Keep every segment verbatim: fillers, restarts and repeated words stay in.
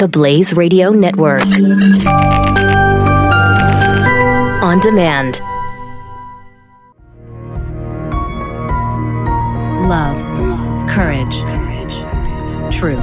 The Blaze Radio Network. On demand. Love, courage, truth.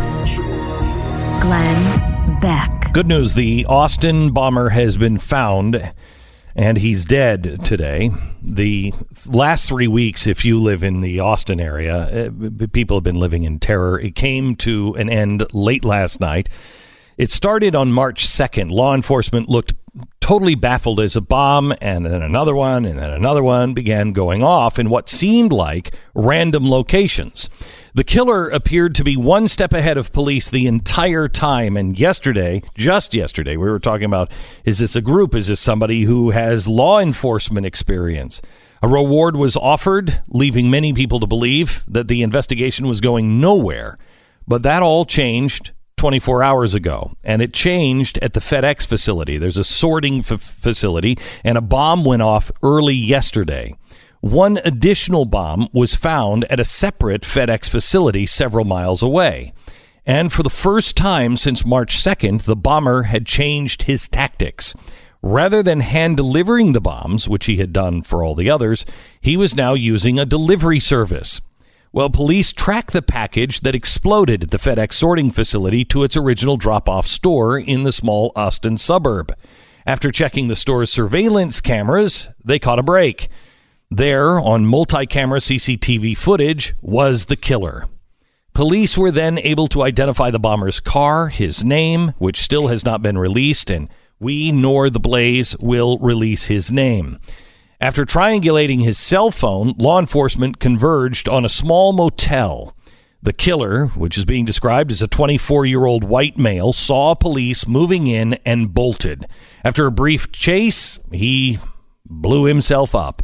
Glenn Beck. Good news, the Austin bomber has been found, and he's dead today. The last three weeks, if you live in the Austin area, people have been living in terror. It came to an end late last night. It started on March second. Law enforcement looked totally baffled as a bomb, and then another one, and then another one began going off in what seemed like random locations. The killer appeared to be one step ahead of police the entire time, and yesterday, just yesterday, we were talking about, is this a group? Is this somebody who has law enforcement experience? A reward was offered, leaving many people to believe that the investigation was going nowhere, but that all changed twenty-four hours ago, and it changed at the FedEx facility. There's a sorting f- facility, and a bomb went off early yesterday. One additional bomb was found at a separate FedEx facility several miles away. And for the first time since March second, the bomber had changed his tactics. Rather than hand delivering the bombs, which he had done for all the others, he was now using a delivery service. Well, police tracked the package that exploded at the FedEx sorting facility to its original drop-off store in the small Austin suburb. After checking the store's surveillance cameras, they caught a break. There, on multi-camera C C T V footage, was the killer. Police were then able to identify the bomber's car, his name, which still has not been released, and we nor the Blaze will release his name. After triangulating his cell phone, law enforcement converged on a small motel. The killer, which is being described as a twenty-four-year-old white male, saw police moving in and bolted. After a brief chase, he blew himself up.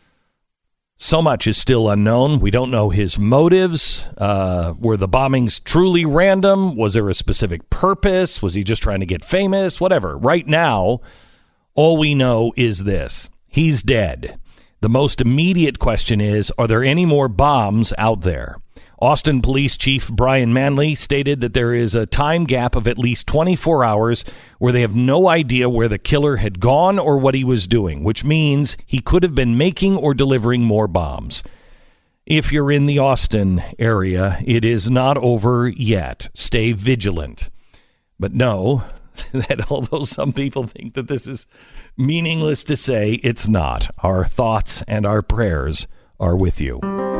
So much is still unknown. We don't know his motives. Uh, were the bombings truly random? Was there a specific purpose? Was he just trying to get famous? Whatever. Right now, all we know is this. He's dead. The most immediate question is, are there any more bombs out there? Austin Police Chief Brian Manley stated that there is a time gap of at least twenty-four hours where they have no idea where the killer had gone or what he was doing, which means he could have been making or delivering more bombs. If you're in the Austin area, it is not over yet. Stay vigilant. But know that although some people think that this is meaningless to say, it's not. Our thoughts and our prayers are with you.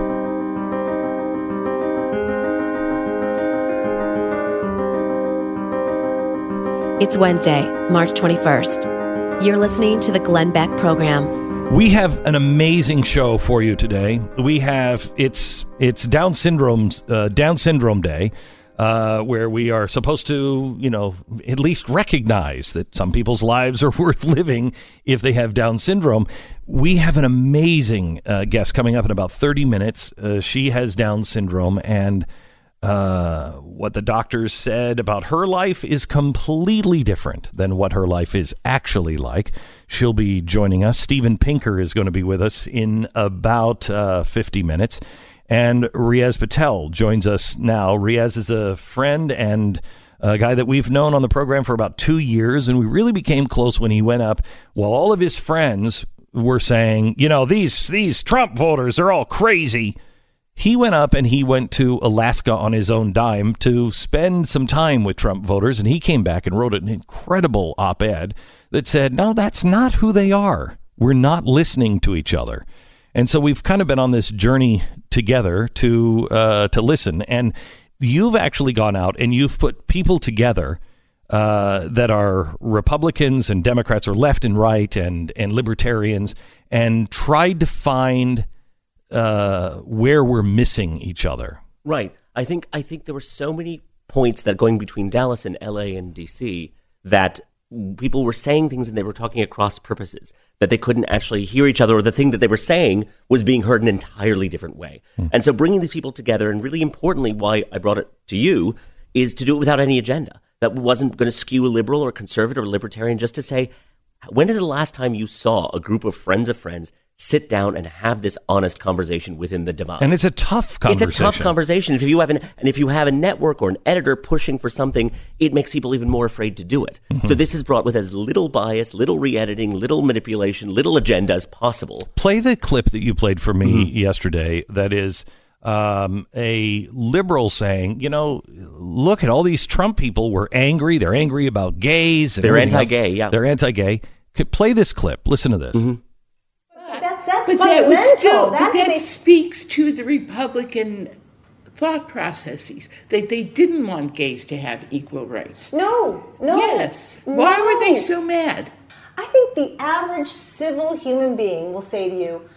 It's Wednesday, March twenty-first. You're listening to the Glenn Beck Program. We have an amazing show for you today. We have, it's it's Down Syndrome's uh, Down Syndrome Day. Uh, where we are supposed to, you know, at least recognize that some people's lives are worth living if they have Down syndrome. We have an amazing uh, guest coming up in about thirty minutes. Uh, she has Down syndrome, and uh, what the doctors said about her life is completely different than what her life is actually like. She'll be joining us. Steven Pinker is going to be with us in about uh, fifty minutes. And Riaz Patel joins us now. Riaz is a friend and a guy that we've known on the program for about two years, and we really became close when he went up. While all of his friends were saying, you know, these these Trump voters are all crazy, he went up and he went to Alaska on his own dime to spend some time with Trump voters, and he came back and wrote an incredible op-ed that said, no, that's not who they are. We're not listening to each other. And so we've kind of been on this journey together to uh, to listen. And you've actually gone out and you've put people together uh, that are Republicans and Democrats, or left and right and, and libertarians, and tried to find uh, where we're missing each other. Right. I think I think there were so many points that going between Dallas and L A and D C that people were saying things and they were talking across purposes, that they couldn't actually hear each other, or the thing that they were saying was being heard an entirely different way. Mm. And so bringing these people together, and really importantly, why I brought it to you, is to do it without any agenda. That wasn't going to skew a liberal or conservative or libertarian, just to say, when is the last time you saw a group of friends of friends sit down and have this honest conversation within the divide. And it's a tough conversation. It's a tough conversation. If you have an, and if you have a network or an editor pushing for something, it makes people even more afraid to do it. Mm-hmm. So this is brought with as little bias, little re-editing, little manipulation, little agenda as possible. Play the clip that you played for me Mm-hmm. yesterday. That is um, a liberal saying, you know, look at all these Trump people were angry. They're angry about gays. And They're everything anti-gay, else. yeah. They're anti-gay. Could play this clip. Listen to this. Mm-hmm. That, that's But that, fundamental. would still, that but that is a- speaks to the Republican thought processes, that they didn't want gays to have equal rights. no, no. Yes. Why were they no. so mad? I think the average civil human being will say to you,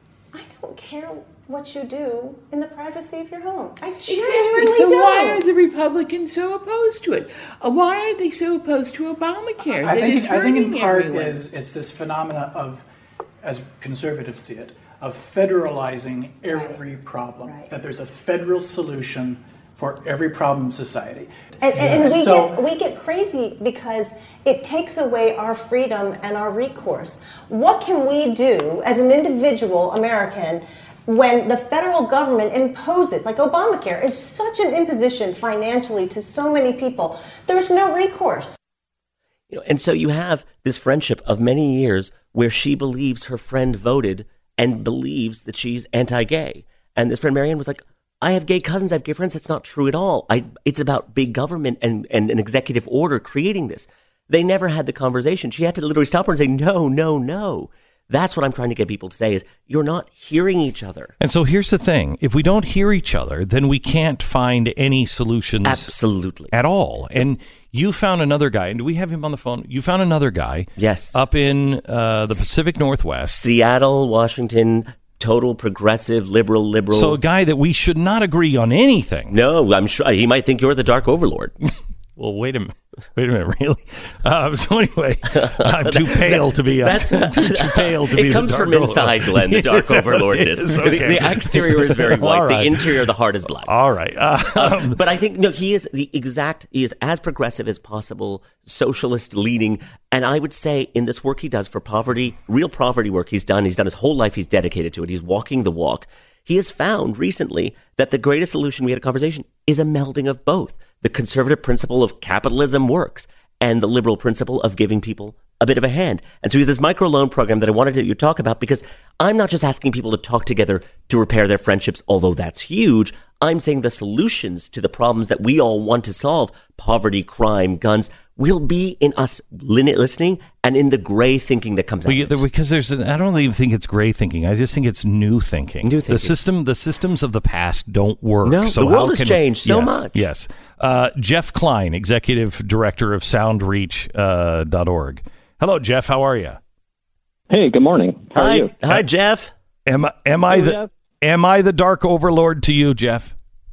I don't care what you do in the privacy of your home. I genuinely Exactly. So don't. why are the Republicans so opposed to it? Uh, why are they so opposed to Obamacare? I that think, is I think in hurting part everyone? is it's this phenomena of, as conservatives see it, of federalizing every problem. Right. That there's a federal solution for every problem in society. And, and, and we, So- get, we get crazy because it takes away our freedom and our recourse. What can we do as an individual American when the federal government imposes, like Obamacare is such an imposition financially to so many people, there's no recourse. You know, and so you have this friendship of many years where she believes her friend voted and believes that she's anti-gay. And this friend Marianne was like, I have gay cousins, I have gay friends. That's not true at all. I, it's about big government and, and an executive order creating this. They never had the conversation. She had to literally stop her and say, no, no, no. That's what I'm trying to get people to say is you're not hearing each other. And so here's the thing. If we don't hear each other, then we can't find any solutions Absolutely. at all. And you found another guy. And do we have him on the phone? You found another guy. Yes. Up in uh, the Pacific Northwest. Seattle, Washington, total progressive, liberal, liberal. So a guy that we should not agree on anything. No, I'm sure he might think you're the dark overlord. Well, wait a minute. Wait a minute, really? Uh, so anyway, I'm too pale to be. Uh, That's too, too pale to be. It comes the dark from inside, overlord. Glenn. The dark Yes, it overlord is. is. Okay. The, the exterior is very white. All right. The interior, the heart is black. All right. Uh, Um, but I think no, he is the exact. He is as progressive as possible, socialist leading, and I would say in this work he does for poverty, real poverty work he's done. He's done his whole life. He's dedicated to it. He's walking the walk. He has found recently that the greatest solution, we had a conversation, is a melding of both. The conservative principle of capitalism works, and the liberal principle of giving people a bit of a hand. And so he has this microloan program that I wanted to you talk about because I'm not just asking people to talk together to repair their friendships, although that's huge. I'm saying the solutions to the problems that we all want to solve, poverty, crime, guns, will be in us listening and in the gray thinking that comes out Well, of it. because there's, an, I don't even think it's gray thinking. I just think it's new thinking. New thinking. The system, the systems of the past don't work. No, so the world how has can- changed so yes, much. Yes. Uh, Jeff Klein, executive director of soundreach dot org. Hello, Jeff. How are you? Hey, good morning. How hi, are you? hi, Jeff. Am I am I Oh, the Jeff. am I the dark overlord to you, Jeff?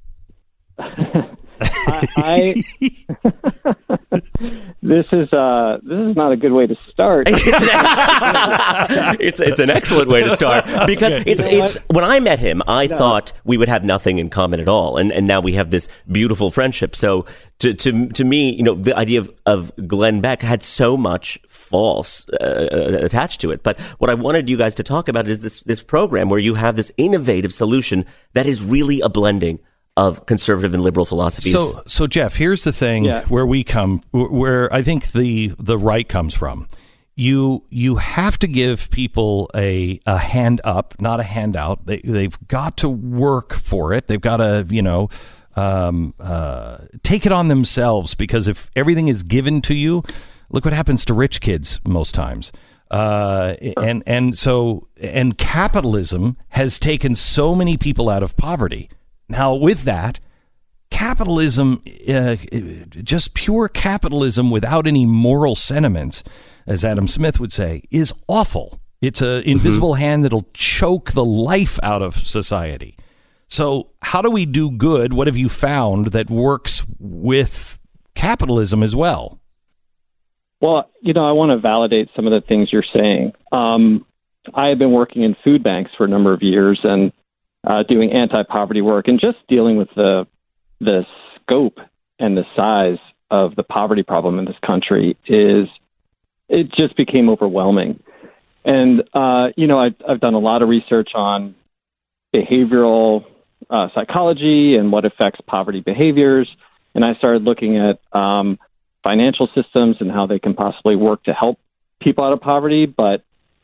I, I this is uh this is not a good way to start. it's, an, it's it's an excellent way to start because it's You know it's when I met him, I thought we would have nothing in common at all, and and now we have this beautiful friendship. So to to to me, you know, the idea of of Glenn Beck had so much false uh, attached to it. But what I wanted you guys to talk about is this this program where you have this innovative solution that is really a blending of conservative and liberal philosophies. So, so Jeff, here's the thing Yeah. where we come, where I think the the right comes from. You you have to give people a a hand up, not a handout. They they've got to work for it. They've got to you know um, uh, take it on themselves, because if everything is given to you, look what happens to rich kids most times. Uh, and and so and capitalism has taken so many people out of poverty. Now, with that, capitalism, uh, just pure capitalism without any moral sentiments, as Adam Smith would say, is awful. It's an invisible hand that'll choke the life out of society. So how do we do good? What have you found that works with capitalism as well? Well, you know, I want to validate some of the things you're saying. Um, I have been working in food banks for a number of years and uh, doing anti-poverty work, and just dealing with the the scope and the size of the poverty problem in this country is it just became overwhelming. And, uh, you know, I've, I've done a lot of research on behavioral uh, psychology and what affects poverty behaviors. And I started looking at um, financial systems and how they can possibly work to help people out of poverty. But,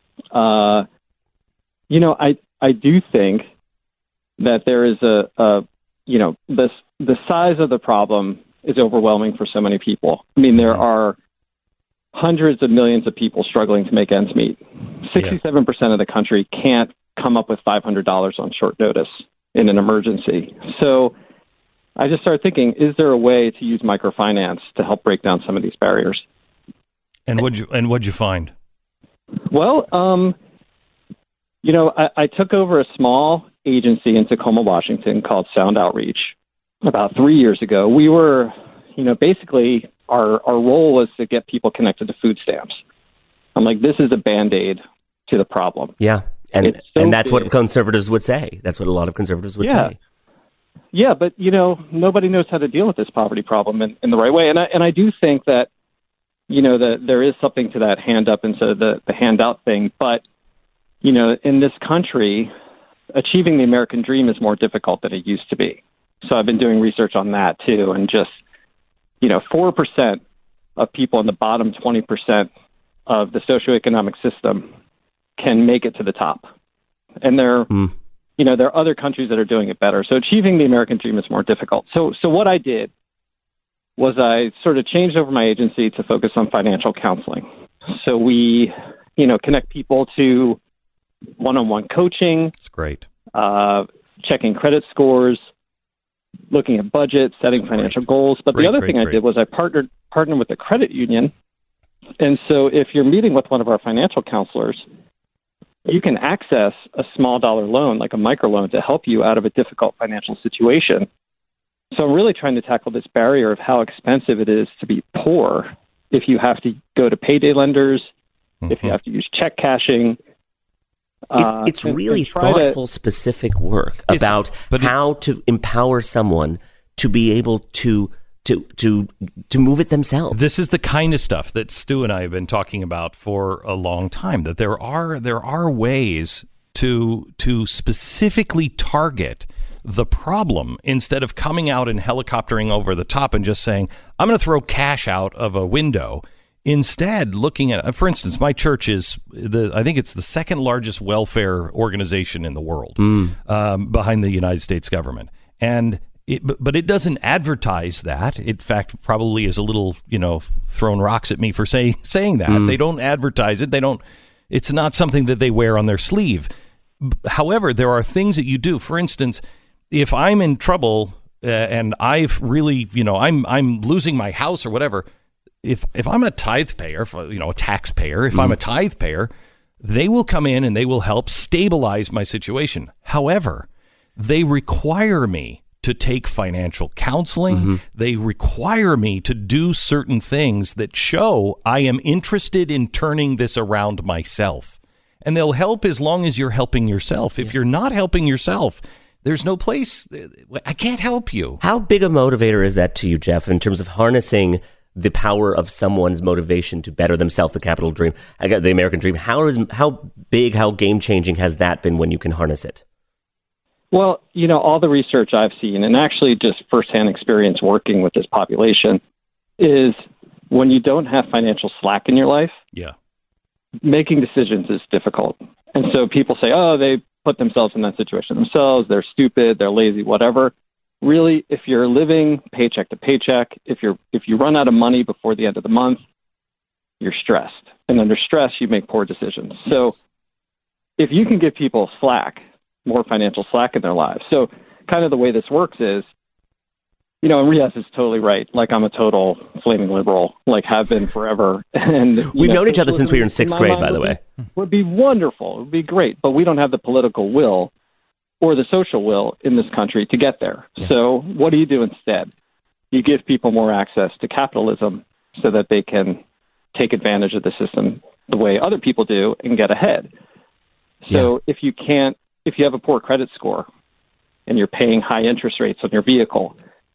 uh, you know, I, I do think that there is a, a you know, this, the size of the problem is overwhelming for so many people. I mean, there are hundreds of millions of people struggling to make ends meet. sixty-seven percent of the country can't come up with five hundred dollars on short notice in an emergency. So I just started thinking, is there a way to use microfinance to help break down some of these barriers? And what'd you, and what'd you find? Well, um, you know, I, I took over a small agency in Tacoma, Washington called Sound Outreach about three years ago. We were, you know, basically our, our role was to get people connected to food stamps. I'm like, this is a Band-Aid to the problem. Yeah. And so and that's big. what conservatives would say. That's what a lot of conservatives would Yeah. say. Yeah, but, you know, nobody knows how to deal with this poverty problem in, in the right way. And I, and I do think that, you know, that there is something to that hand up and to the, the handout thing. But, you know, in this country, achieving the American dream is more difficult than it used to be. So I've been doing research on that, too. And just, you know, four percent of people in the bottom twenty percent of the socioeconomic system can make it to the top. And there, mm. you know, there are other countries that are doing it better. So achieving the American dream is more difficult. So, so what I did was I sort of changed over my agency to focus on financial counseling. So we, you know, connect people to one-on-one coaching. That's great. Uh, checking credit scores, looking at budgets, setting That's financial great. goals. But great, the other great, thing great. I did was I partnered partnered with a credit union. And so if you're meeting with one of our financial counselors, you can access a small dollar loan, like a microloan, to help you out of a difficult financial situation. So I'm really trying to tackle this barrier of how expensive it is to be poor if you have to go to payday lenders, mm-hmm. if you have to use check cashing. Uh, it, it's and, really and thoughtful, to, specific work about how it, to empower someone to be able to to to to move it themselves. This is the kind of stuff that Stu and I have been talking about for a long time. That there are there are ways to to specifically target the problem instead of coming out and helicoptering over the top and just saying, "I'm going to throw cash out of a window." Instead, looking at, for instance, my church is the, I think it's the second largest welfare organization in the world, mm. um, behind the United States government. And it, but it doesn't advertise that. In fact, probably is a little, you know, throwing rocks at me for saying, saying that. Mm. They don't advertise it. They don't, it's not something that they wear on their sleeve. However, there are things that you do. For instance, if I'm in trouble uh, and I've really, you know, I'm, I'm losing my house or whatever, If if I'm a tithe payer, you know, a taxpayer, if mm. I'm a tithe payer, they will come in and they will help stabilize my situation. However, they require me to take financial counseling. Mm-hmm. They require me to do certain things that show I am interested in turning this around myself. And they'll help as long as you're helping yourself. If you're not helping yourself, there's no place. I can't help you. How big a motivator is that to you, Jeff, in terms of harnessing the power of someone's motivation to better themselves, the capital dream, I got the American dream? How is how big, how game changing has that been when you can harness it? Well, you know, all the research I've seen, and actually just firsthand experience working with this population, is when you don't have financial slack in your life, yeah, making decisions is difficult. And so people say, oh, they put themselves in that situation themselves, they're stupid, they're lazy, whatever. Really, if you're living paycheck to paycheck, if you're if you run out of money before the end of the month, you're stressed. And under stress, you make poor decisions. So if you can give people slack, more financial slack in their lives. So kind of the way this works is, you know, and Riaz is totally right. Like, I'm a total flaming liberal, like have been forever. And we've know, known each other since we were in sixth grade, by the way. Be, would be wonderful. It would be great. But we don't have the political will or the social will in this country to get there. Yeah. So what do you do instead? You give people more access to capitalism so that they can take advantage of the system the way other people do and get ahead. So yeah. if you can't, if you have a poor credit score and you're paying high interest rates on your vehicle,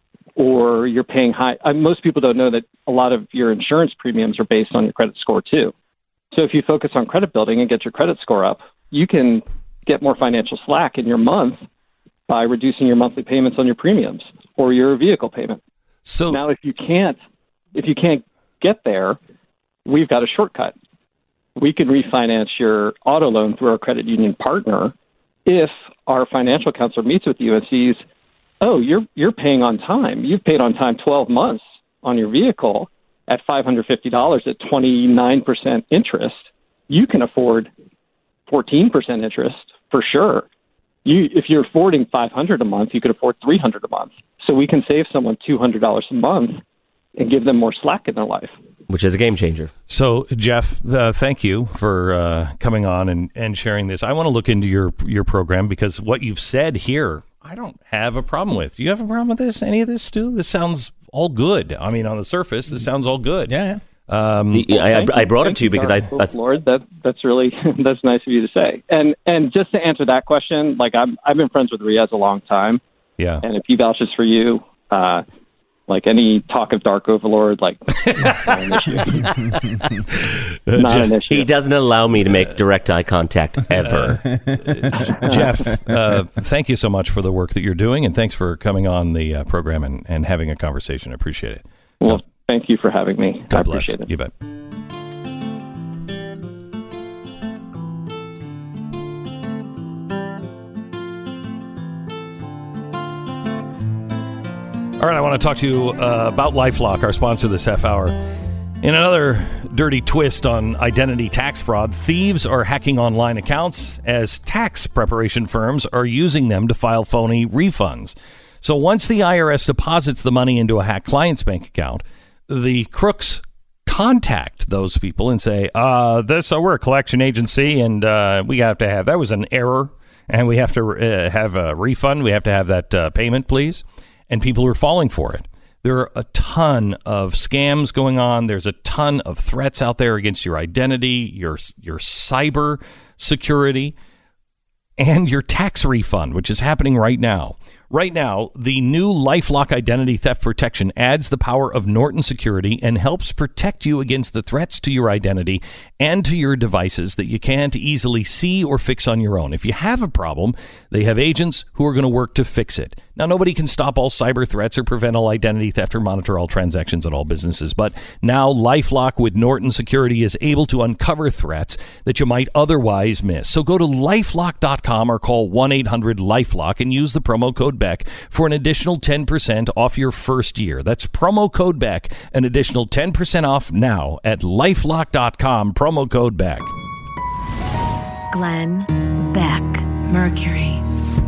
or you're paying high, uh, most people don't know that a lot of your insurance premiums are based on your credit score too. So if you focus on credit building and get your credit score up, you can get more financial slack in your month by reducing your monthly payments on your premiums or your vehicle payment. So now, if you can't, if you can't get there, we've got a shortcut. We can refinance your auto loan through our credit union partner if our financial counselor meets with you and sees, oh, you're you're paying on time. You've paid on time twelve months on your vehicle at five hundred fifty dollars at twenty-nine percent interest. You can afford fourteen percent interest for sure. You, if you're affording five hundred dollars a month, you could afford three hundred dollars a month. So we can save someone two hundred dollars a month and give them more slack in their life. Which is a game changer. So, Jeff, uh, thank you for uh, coming on and, and sharing this. I want to look into your your program because what you've said here, I don't have a problem with. Do you have a problem with this? Any of this, Stu? This sounds all good. I mean, on the surface, this sounds all good. Yeah. Um, I, I, I brought it to you because I, I Lord, that that's really that's nice of you to say. And and just to answer that question, like I'm I've been friends with Riaz a long time. Yeah. And if he vouches for you, uh, like any talk of Dark Overlord, like not an issue. Not an issue. He doesn't allow me to make direct eye contact ever. Uh, Jeff, uh, thank you so much for the work that you're doing, and thanks for coming on the uh, program and, and having a conversation. I appreciate it. Well, thank you for having me. God I bless. appreciate it. You bet. All right, I want to talk to you uh, about LifeLock, our sponsor this half hour. In another dirty twist on identity tax fraud, thieves are hacking online accounts as tax preparation firms are using them to file phony refunds. So once the I R S deposits the money into a hacked client's bank account, the crooks contact those people and say, uh, this, uh, we're a collection agency, and uh, we have to have, that was an error, and we have to uh, have a refund. We have to have that uh, payment, please. And people are falling for it. There are a ton of scams going on. There's a ton of threats out there against your identity, your your cyber security, and your tax refund, which is happening right now. Right now, the new LifeLock Identity Theft Protection adds the power of Norton Security and helps protect you against the threats to your identity and to your devices that you can't easily see or fix on your own. If you have a problem, they have agents who are going to work to fix it. Now, nobody can stop all cyber threats or prevent all identity theft or monitor all transactions at all businesses, but now LifeLock with Norton Security is able to uncover threats that you might otherwise miss. So go to lifelock dot com or call one eight hundred LifeLock and use the promo code BECK for an additional ten percent off your first year. That's promo code BECK, an additional ten percent off now at lifelock dot com, promo code BECK. Glenn Beck, Mercury.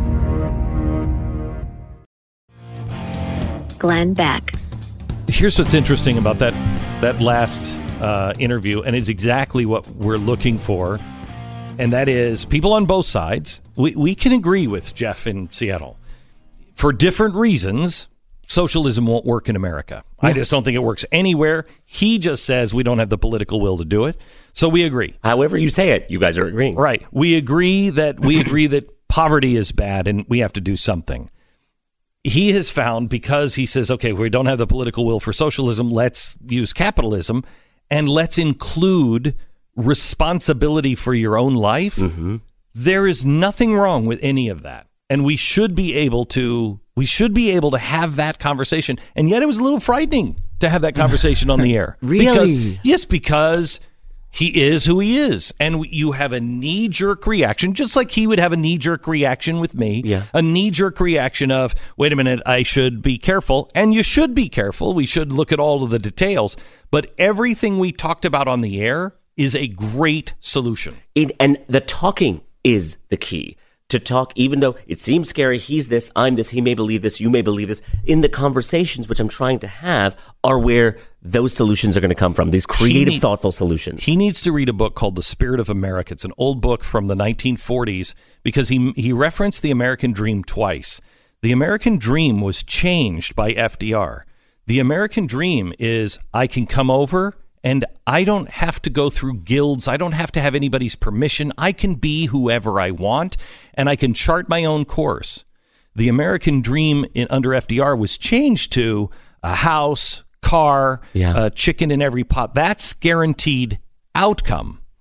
Glenn Beck. Here's what's interesting about that that last uh, interview, and it's exactly what we're looking for, and that is people on both sides. We, we can agree with Jeff in Seattle. For different reasons, socialism won't work in America. Yeah. I just don't think it works anywhere. He just says we don't have the political will to do it, so we agree. However you say it, you guys are agreeing. Right. We agree that we agree that poverty is bad and we have to do something. He has found, because he says, okay, we don't have the political will for socialism, let's use capitalism, and let's include responsibility for your own life. Mm-hmm. There is nothing wrong with any of that. And we should be able to we should be able to have that conversation. And yet it was a little frightening to have that conversation on the air. Really? Because, yes, because he is who he is. And you have a knee-jerk reaction, just like he would have a knee-jerk reaction with me. Yeah. A knee-jerk reaction of, wait a minute, I should be careful. And you should be careful. We should look at all of the details. But everything we talked about on the air is a great solution. It, and the talking is the key. To talk, even though it seems scary, he's this, I'm this, he may believe this, you may believe this. In the conversations which I'm trying to have are where those solutions are going to come from, these creative, need, thoughtful solutions. He needs to read a book called The Spirit of America. It's an old book from the nineteen forties because he he referenced the American dream twice. The American dream was changed by F D R. The American dream is, I can come over and I don't have to go through guilds. I don't have to have anybody's permission. I can be whoever I want, and I can chart my own course. The American dream in, under F D R was changed to a house, car, yeah. a chicken in every pot. That's guaranteed outcome.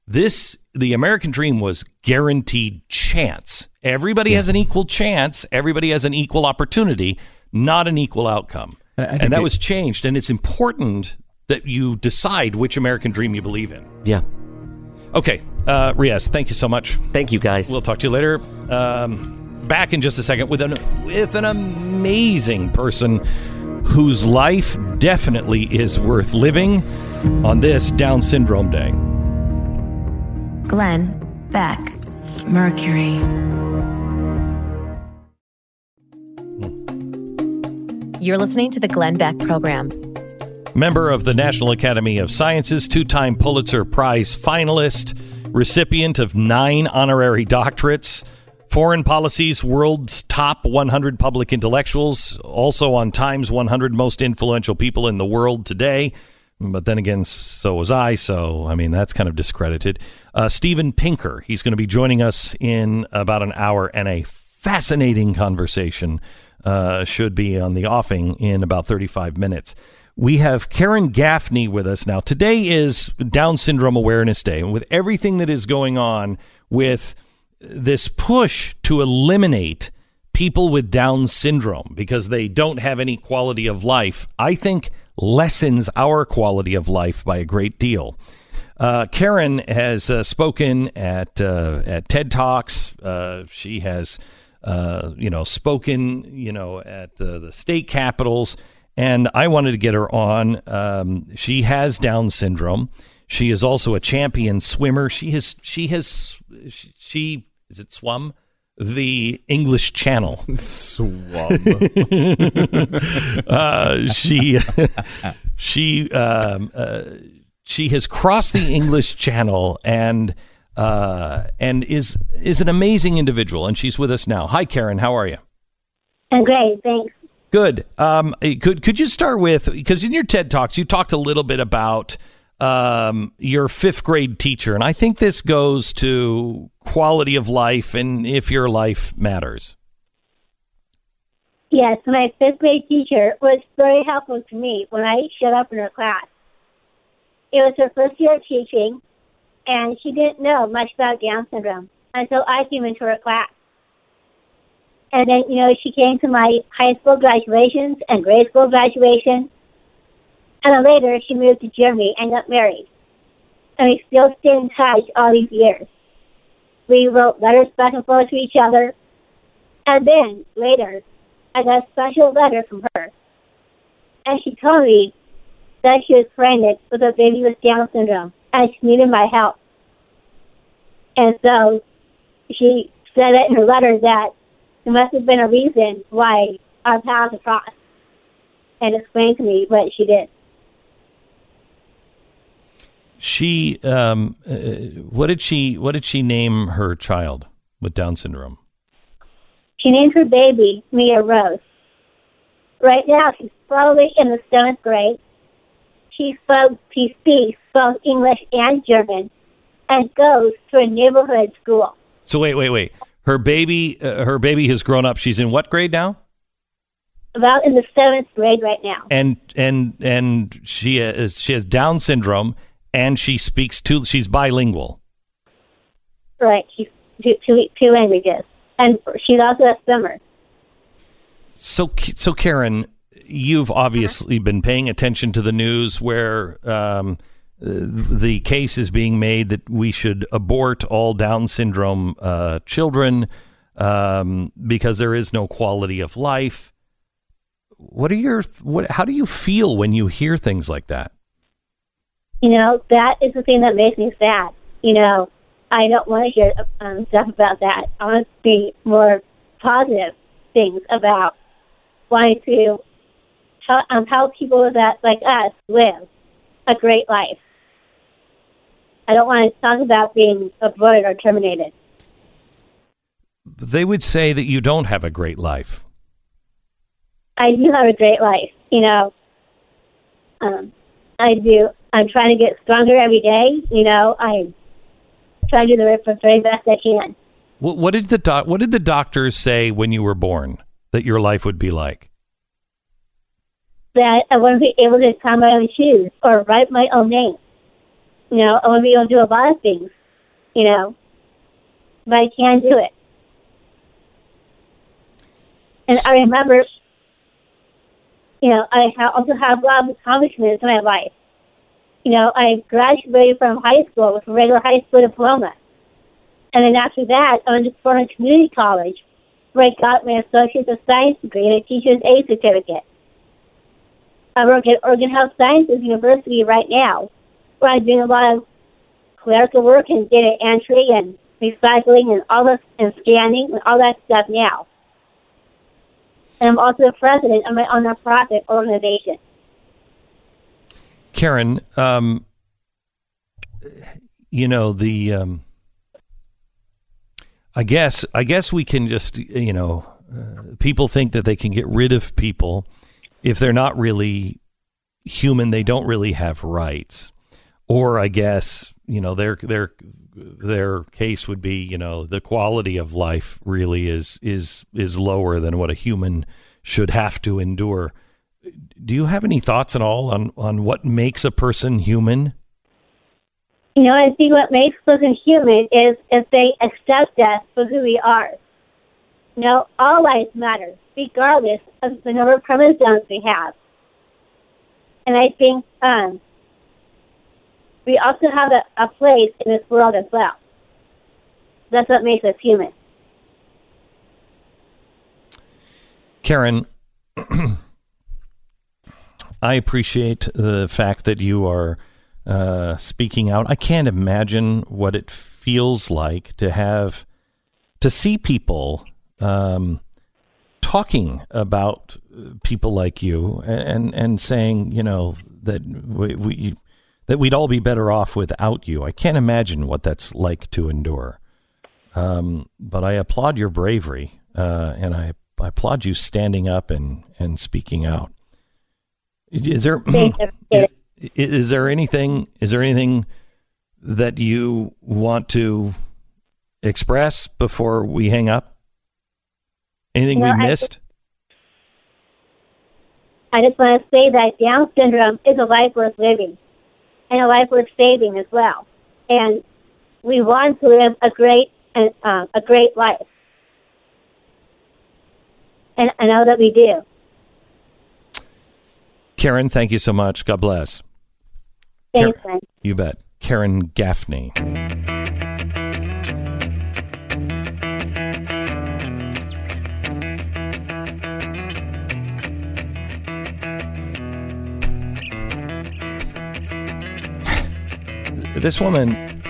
This, the American dream was guaranteed chance. Everybody yeah. has an equal chance. Everybody has an equal opportunity, not an equal outcome. And, and that it, was changed. And it's important that you decide which American dream you believe in. Yeah. Okay. Uh, Riaz, thank you so much. Thank you, guys. We'll talk to you later. Um, back in just a second with an, with an amazing person whose life definitely is worth living on this Down Syndrome Day. Glenn Beck, Mercury. You're listening to the Glenn Beck Program. Member of the National Academy of Sciences, two-time Pulitzer Prize finalist, recipient of nine honorary doctorates, Foreign Policy's World's Top one hundred Public Intellectuals, also on Time's one hundred Most Influential People in the World Today. But then again, so was I, so, I mean, that's kind of discredited. Uh, Steven Pinker, he's going to be joining us in about an hour, and a fascinating conversation uh, should be on the offing in about thirty-five minutes. We have Karen Gaffney with us now. Today is Down Syndrome Awareness Day, and with everything that is going on with this push to eliminate people with Down syndrome because they don't have any quality of life, I think lessens our quality of life by a great deal. Uh, Karen has uh, spoken at uh, at TED Talks. Uh, she has, uh, you know, spoken, you know, at uh, the state capitals. And I wanted to get her on. Um, she has Down syndrome. She is also a champion swimmer. She has, she has, she, she is it swum the English Channel? Swum. uh, she, she, um, uh, she has crossed the English Channel and uh, and is is an amazing individual. And she's with us now. Hi, Karen. How are you? I'm great. Thanks. Good. Um, could could you start with, because in your TED Talks, you talked a little bit about um, your fifth grade teacher. And I think this goes to quality of life and if your life matters. Yes, my fifth grade teacher was very helpful to me when I showed up in her class. It was her first year of teaching, and she didn't know much about Down syndrome until I came into her class. And then, you know, she came to my high school graduations and grade school graduation. And then later, she moved to Germany and got married. And we still stay in touch all these years. We wrote letters back and forth to each other. And then, later, I got a special letter from her. And she told me that she was pregnant with a baby with Down syndrome, and she needed my help. And so she said it in her letter that there must have been a reason why our paths crossed, and explained to me what she did. She, um, uh, what did she, what did she name her child with Down syndrome? She named her baby Mia Rose. Right now, she's probably in the seventh grade. She spoke, she speaks both English and German, and goes to a neighborhood school. So wait, wait, wait. Her baby, uh, her baby has grown up. She's in what grade now? About in the seventh grade right now. And and and she is she has Down syndrome, and she speaks two. She's bilingual. Right. She's two, two, two languages, and she's also a swimmer. So, so Karen, you've obviously been paying attention to the news where um, the case is being made that we should abort all Down syndrome uh, children um, because there is no quality of life. What are your what? How do you feel when you hear things like that? You know, that is the thing that makes me sad. You know, I don't want to hear um, stuff about that. I want to be more positive things about wanting to help, um, help people that like us live a great life. I don't want to talk about being aborted or terminated. They would say that you don't have a great life. I do have a great life. You know, um, I do. I'm trying to get stronger every day. You know, I'm trying to do the very best I can. What, what did the doc, What did the doctors say when you were born that your life would be like? That I want to be able to tie my own shoes or write my own name. You know, I want to be able to do a lot of things you know, but I can't do it. And I remember, you know, I ha- also have a lot of accomplishments in my life. You know, I graduated from high school with a regular high school diploma. And then after that, I went to Florida Community College, where I got my Associate of Science degree and a Teacher's Aid certificate. I work at Oregon Health Sciences University right now, where I'm doing a lot of clerical work and data entry and recycling and all this, and scanning and all that stuff now. And I'm also the president of my own nonprofit organization. Karen, um, you know, the, um, I guess, I guess we can just, you know, uh, people think that they can get rid of people if they're not really human. They don't really have rights. Or I guess, you know, their, their, their case would be, you know, the quality of life really is, is, is lower than what a human should have to endure. Do you have any thoughts at all on, on what makes a person human? You know, I think what makes a person human is if they accept us for who we are. You know, all lives matter, regardless of the number of chromosomes we have. And I think um, we also have a, a place in this world as well. That's what makes us human. Karen, I appreciate the fact that you are uh, speaking out. I can't imagine what it feels like to have to see people um, talking about people like you and and saying, you know, that we, we that we'd all be better off without you. I can't imagine what that's like to endure. Um, but I applaud your bravery, uh, and I, I applaud you standing up and, and speaking out. Is there is, is there anything is there anything that you want to express before we hang up? Anything you know, we missed? I, I just want to say that Down syndrome is a life worth living and a life worth saving as well. And we want to live a great and uh, a great life. And I know that we do. Karen, thank you so much. God bless. Thanks, Karen, you bet. Karen Gaffney. This woman,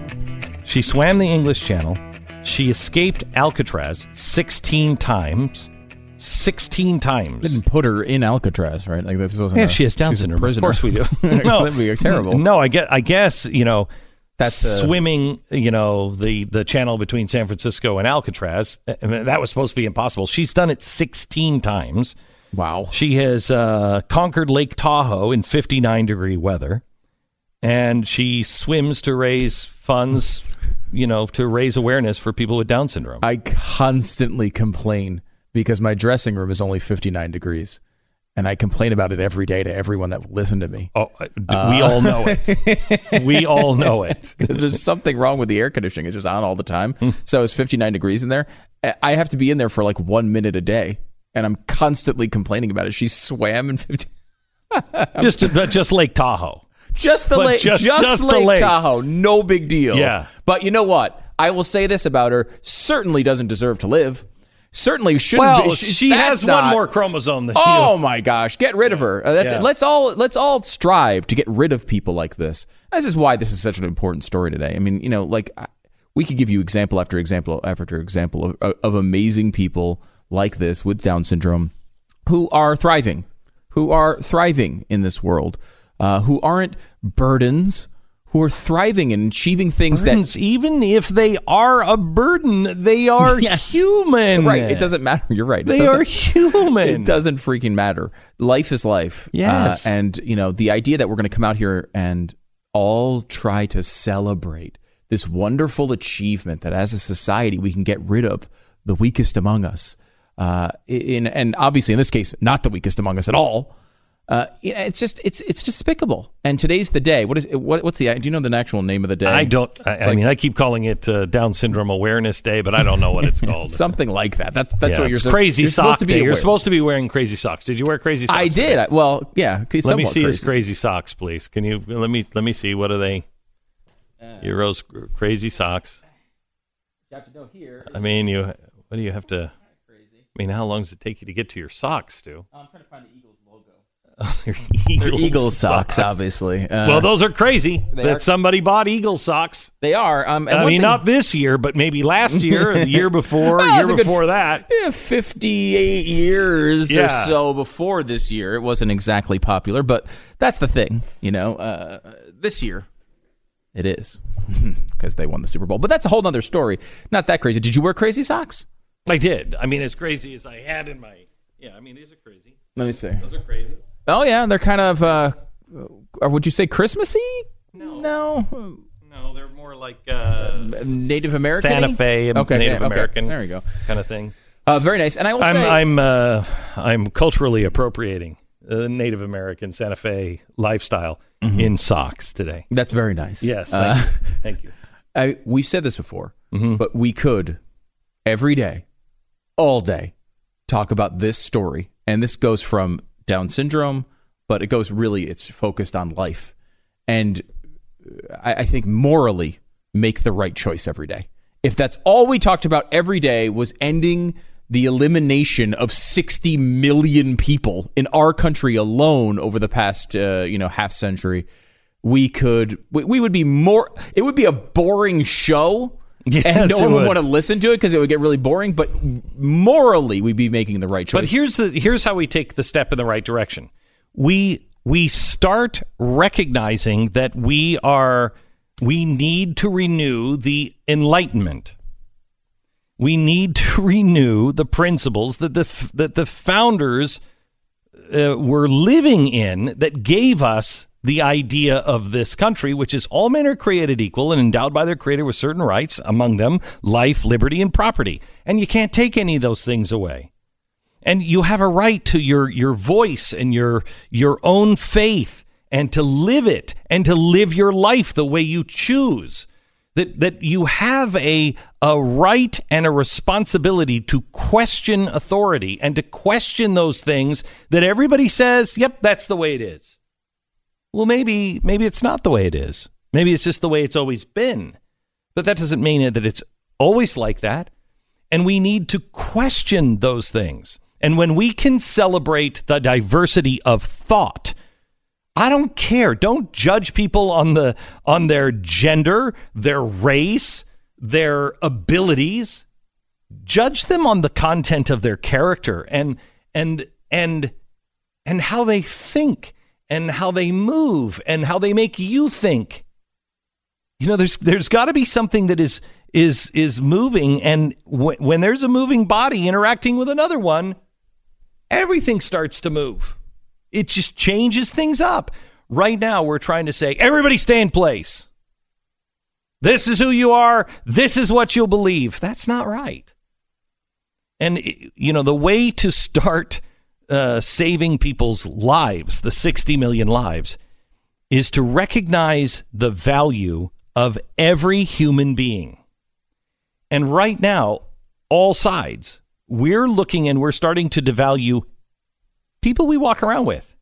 she swam the English Channel. She escaped Alcatraz sixteen times. sixteen times. Didn't put her in Alcatraz, right? Like this wasn't. Yeah, a, she has Down syndrome. Of course we do. No, that'd be terrible. No, I guess, I guess you know, that's uh, swimming. You know, the the channel between San Francisco and Alcatraz. I mean, that was supposed to be impossible. She's done it sixteen times. Wow. She has uh, conquered Lake Tahoe in fifty-nine degree weather, and she swims to raise funds. You know, to raise awareness for people with Down syndrome. I constantly complain because my dressing room is only fifty-nine degrees, and I complain about it every day to everyone that will listen to me. Oh, uh, we all know it. We all know it. Because there's something wrong with the air conditioning. It's just on all the time. So it's fifty-nine degrees in there. I have to be in there for like one minute a day, and I'm constantly complaining about it. She swam in fifty. just, just Lake Tahoe. Just the but lake, just, just, just Lake, lake Tahoe, no big deal. Yeah. But you know what? I will say this about her: certainly doesn't deserve to live. Certainly shouldn't. Well, be. she, she has not, one more chromosome than oh you. my gosh! Get rid of her. Uh, that's, Yeah. Let's all let's all strive to get rid of people like this. This is why this is such an important story today. I mean, you know, like we could give you example after example after example of, of amazing people like this with Down syndrome who are thriving, who are thriving in this world. Uh, who aren't burdens, who are thriving and achieving things Burdens, that... even if they are a burden, they are Yes. human. Right, it doesn't matter. You're right. It They doesn't- are human. It doesn't freaking matter. Life is life. Yes. Uh, and, you know, the idea that we're going to come out here and all try to celebrate this wonderful achievement that as a society we can get rid of the weakest among us. Uh, in And obviously, in this case, not the weakest among us at all. Uh, you know, it's just it's it's despicable. And today's the day. What is what, what's the? Do you know the actual name of the day? I don't. I, It's I like- mean, I keep calling it uh, Down Syndrome Awareness Day, but I don't know what it's called. Something like that. That's that's Yeah, what you're, it's so- crazy you're sock supposed to be day. You're aware. supposed to be wearing crazy socks. Did you wear crazy socks? I did. today? I, well, yeah. Let me somewhat see his crazy. crazy socks, please. Can you let me let me see? What are they? Heroes crazy socks. You have to know here. I mean, you. What do you have to? I mean, how long does it take you to get to your socks, Stu? I'm trying to find the Eagles logo. They're They're Eagles, Eagles socks, obviously. Uh, well, those are crazy. they That are- somebody bought Eagles socks. They are. Um, and I one mean, thing- not this year, but maybe last year, or the year before, Well, year it's a good- before that. Yeah, fifty-eight years or Yeah. so before this year. It wasn't exactly popular, but that's the thing, you know. Uh, this year, it is because they won the Super Bowl. But that's a whole other story. Not that crazy. Did you wear crazy socks? I did. I mean, as crazy as I had in my. Yeah, I mean, these are crazy. Let me see. Those are crazy. Oh yeah, they're kind of. Uh, or would you say Christmassy? No. No. No, they're more like uh, Native American. Santa Fe, okay, Native okay. American. There you go. Kind of thing. Uh, very nice. And I will I'm say, I'm uh, I'm culturally appropriating the Native American Santa Fe lifestyle in socks today. that's very nice. Yes, Uh, thank you. Thank you. I, we've said this before, Mm-hmm. but we could every day, all day, talk about this story. And this goes from Down syndrome, but it goes really, it's focused on life. And I, I think morally make the right choice every day. If that's all we talked about every day was ending the elimination of sixty million people in our country alone over the past, uh, you know, half century, we could, we, we would be more, it would be a boring show. Yes, and no it one would would. want to listen to it because it would get really boring. But morally, we'd be making the right choice. But here's the here's how we take the step in the right direction. We we start recognizing that we are we need to renew the Enlightenment. We need to renew the principles that the that the founders uh, were living in that gave us the idea of this country, which is all men are created equal and endowed by their creator with certain rights, among them life, liberty, and property. And you can't take any of those things away. And you have a right to your, your voice and your, your own faith and to live it and to live your life the way you choose. That, that you have a, a right and a responsibility to question authority and to question those things that everybody says, yep, that's the way it is. Well, maybe maybe it's not the way it is. Maybe it's just the way it's always been. But that doesn't mean that it's always like that. And we need to question those things. And when we can celebrate the diversity of thought, I don't care. Don't judge people on the on their gender, their race, their abilities. Judge them on the content of their character and and and and how they think. And how they move and how they make you think. You know, there's there's got to be something that is is is moving, and w- when there's a moving body interacting with another one, everything starts to move. It just changes things up. Right now, we're trying to say, everybody stay in place. This is who you are. This is what you'll believe. That's not right. And, you know, the way to start Uh, saving people's lives, the sixty million lives, is to recognize the value of every human being. And right now, all sides, we're looking and we're starting to devalue people we walk around with.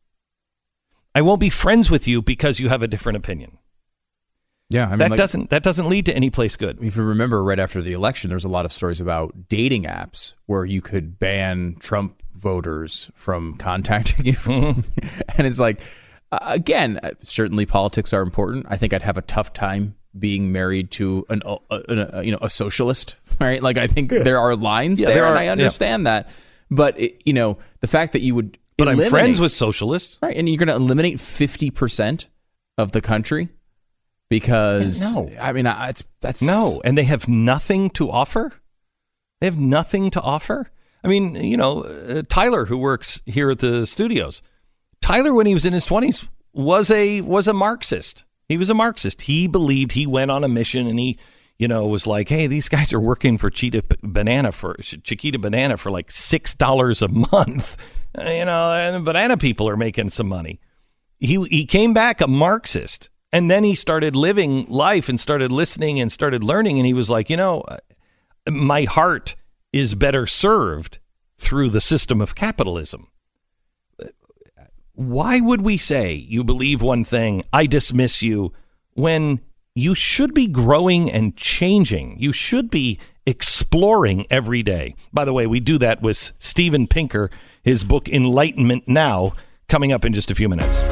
I won't be friends with you because you have a different opinion. Yeah, I mean, that like, doesn't that doesn't lead to any place good. If you remember, right after the election, there's a lot of stories about dating apps where you could ban Trump voters from contacting you, Mm-hmm. and it's like, uh, again, certainly politics are important. I think I'd have a tough time being married to an, uh, an uh, you know a socialist, right? Like I think yeah. there are lines yeah, there, there are, and I understand yeah. that. But it, you know, the fact that you would, but eliminate, I'm friends with socialists, right? And you're going to eliminate fifty percent of the country. Because no. I mean, it's that's no, and they have nothing to offer. They have nothing to offer. I mean, you know, uh, Tyler, who works here at the studios, Tyler, when he was in his twenties, was a was a Marxist. He was a Marxist. He believed he went on a mission, and he, you know, was like, hey, these guys are working for Cheetah Banana for Chiquita Banana for like six dollars a month. you know, and banana people are making some money. He he came back a Marxist, and then he started living life and started listening and started learning. And he was like, you know, my heart is better served through the system of capitalism. Why would we say you believe one thing, I dismiss you, when you should be growing and changing? You should be exploring every day. By the way, we do that with Steven Pinker, his book Enlightenment Now, coming up in just a few minutes.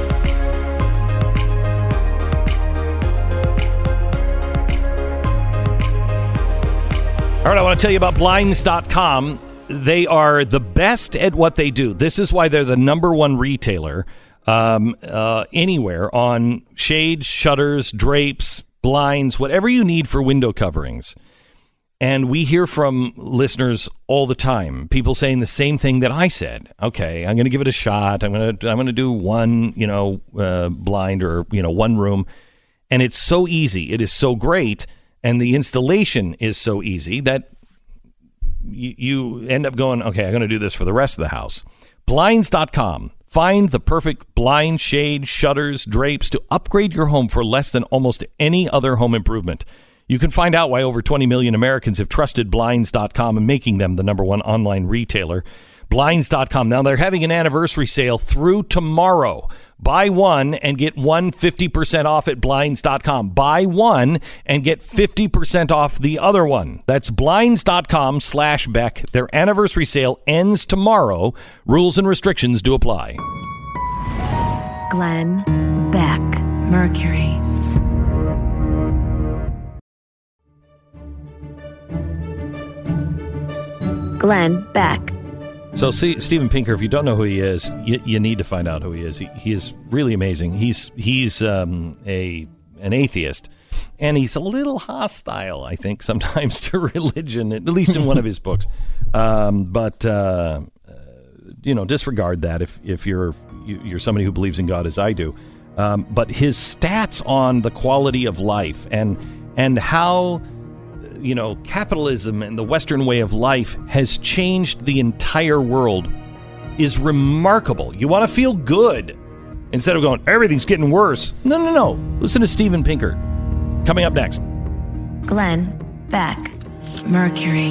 All right, I want to tell you about Blinds dot com. They are the best at what they do. This is why they're the number one retailer um, uh, anywhere on shades, shutters, drapes, blinds, whatever you need for window coverings. And we hear from listeners all the time, people saying the same thing that I said. Okay, I'm going to give it a shot. I'm going to I'm going to do one, you know, uh, blind or, you know, one room. And it's so easy. It is so great. And the installation is so easy that you, you end up going, okay, I'm going to do this for the rest of the house. Blinds dot com. Find the perfect blind, shade, shutters, drapes to upgrade your home for less than almost any other home improvement. You can find out why over twenty million Americans have trusted Blinds dot com and making them the number one online retailer. Blinds dot com. Now, they're having an anniversary sale through tomorrow. Buy one and get one fifty percent off at Blinds dot com. Buy one and get fifty percent off the other one. That's Blinds dot com slash Beck. Their anniversary sale ends tomorrow. Rules and restrictions do apply. Glenn Beck, Mercury. Glenn Beck. So, see, Steven Pinker, if you don't know who he is, you, you need to find out who he is. He, he is really amazing. He's he's um, a an atheist, and he's a little hostile, I think, sometimes to religion, at least in one of his books. Um, but uh, uh, you know, disregard that if if you're you, you're somebody who believes in God as I do. Um, but his stats on the quality of life and and how, you know, capitalism and the Western way of life has changed the entire world is remarkable. You want to feel good instead of going, everything's getting worse. No, no, no. Listen to Steven Pinker. Coming up next. Glenn Beck, Mercury.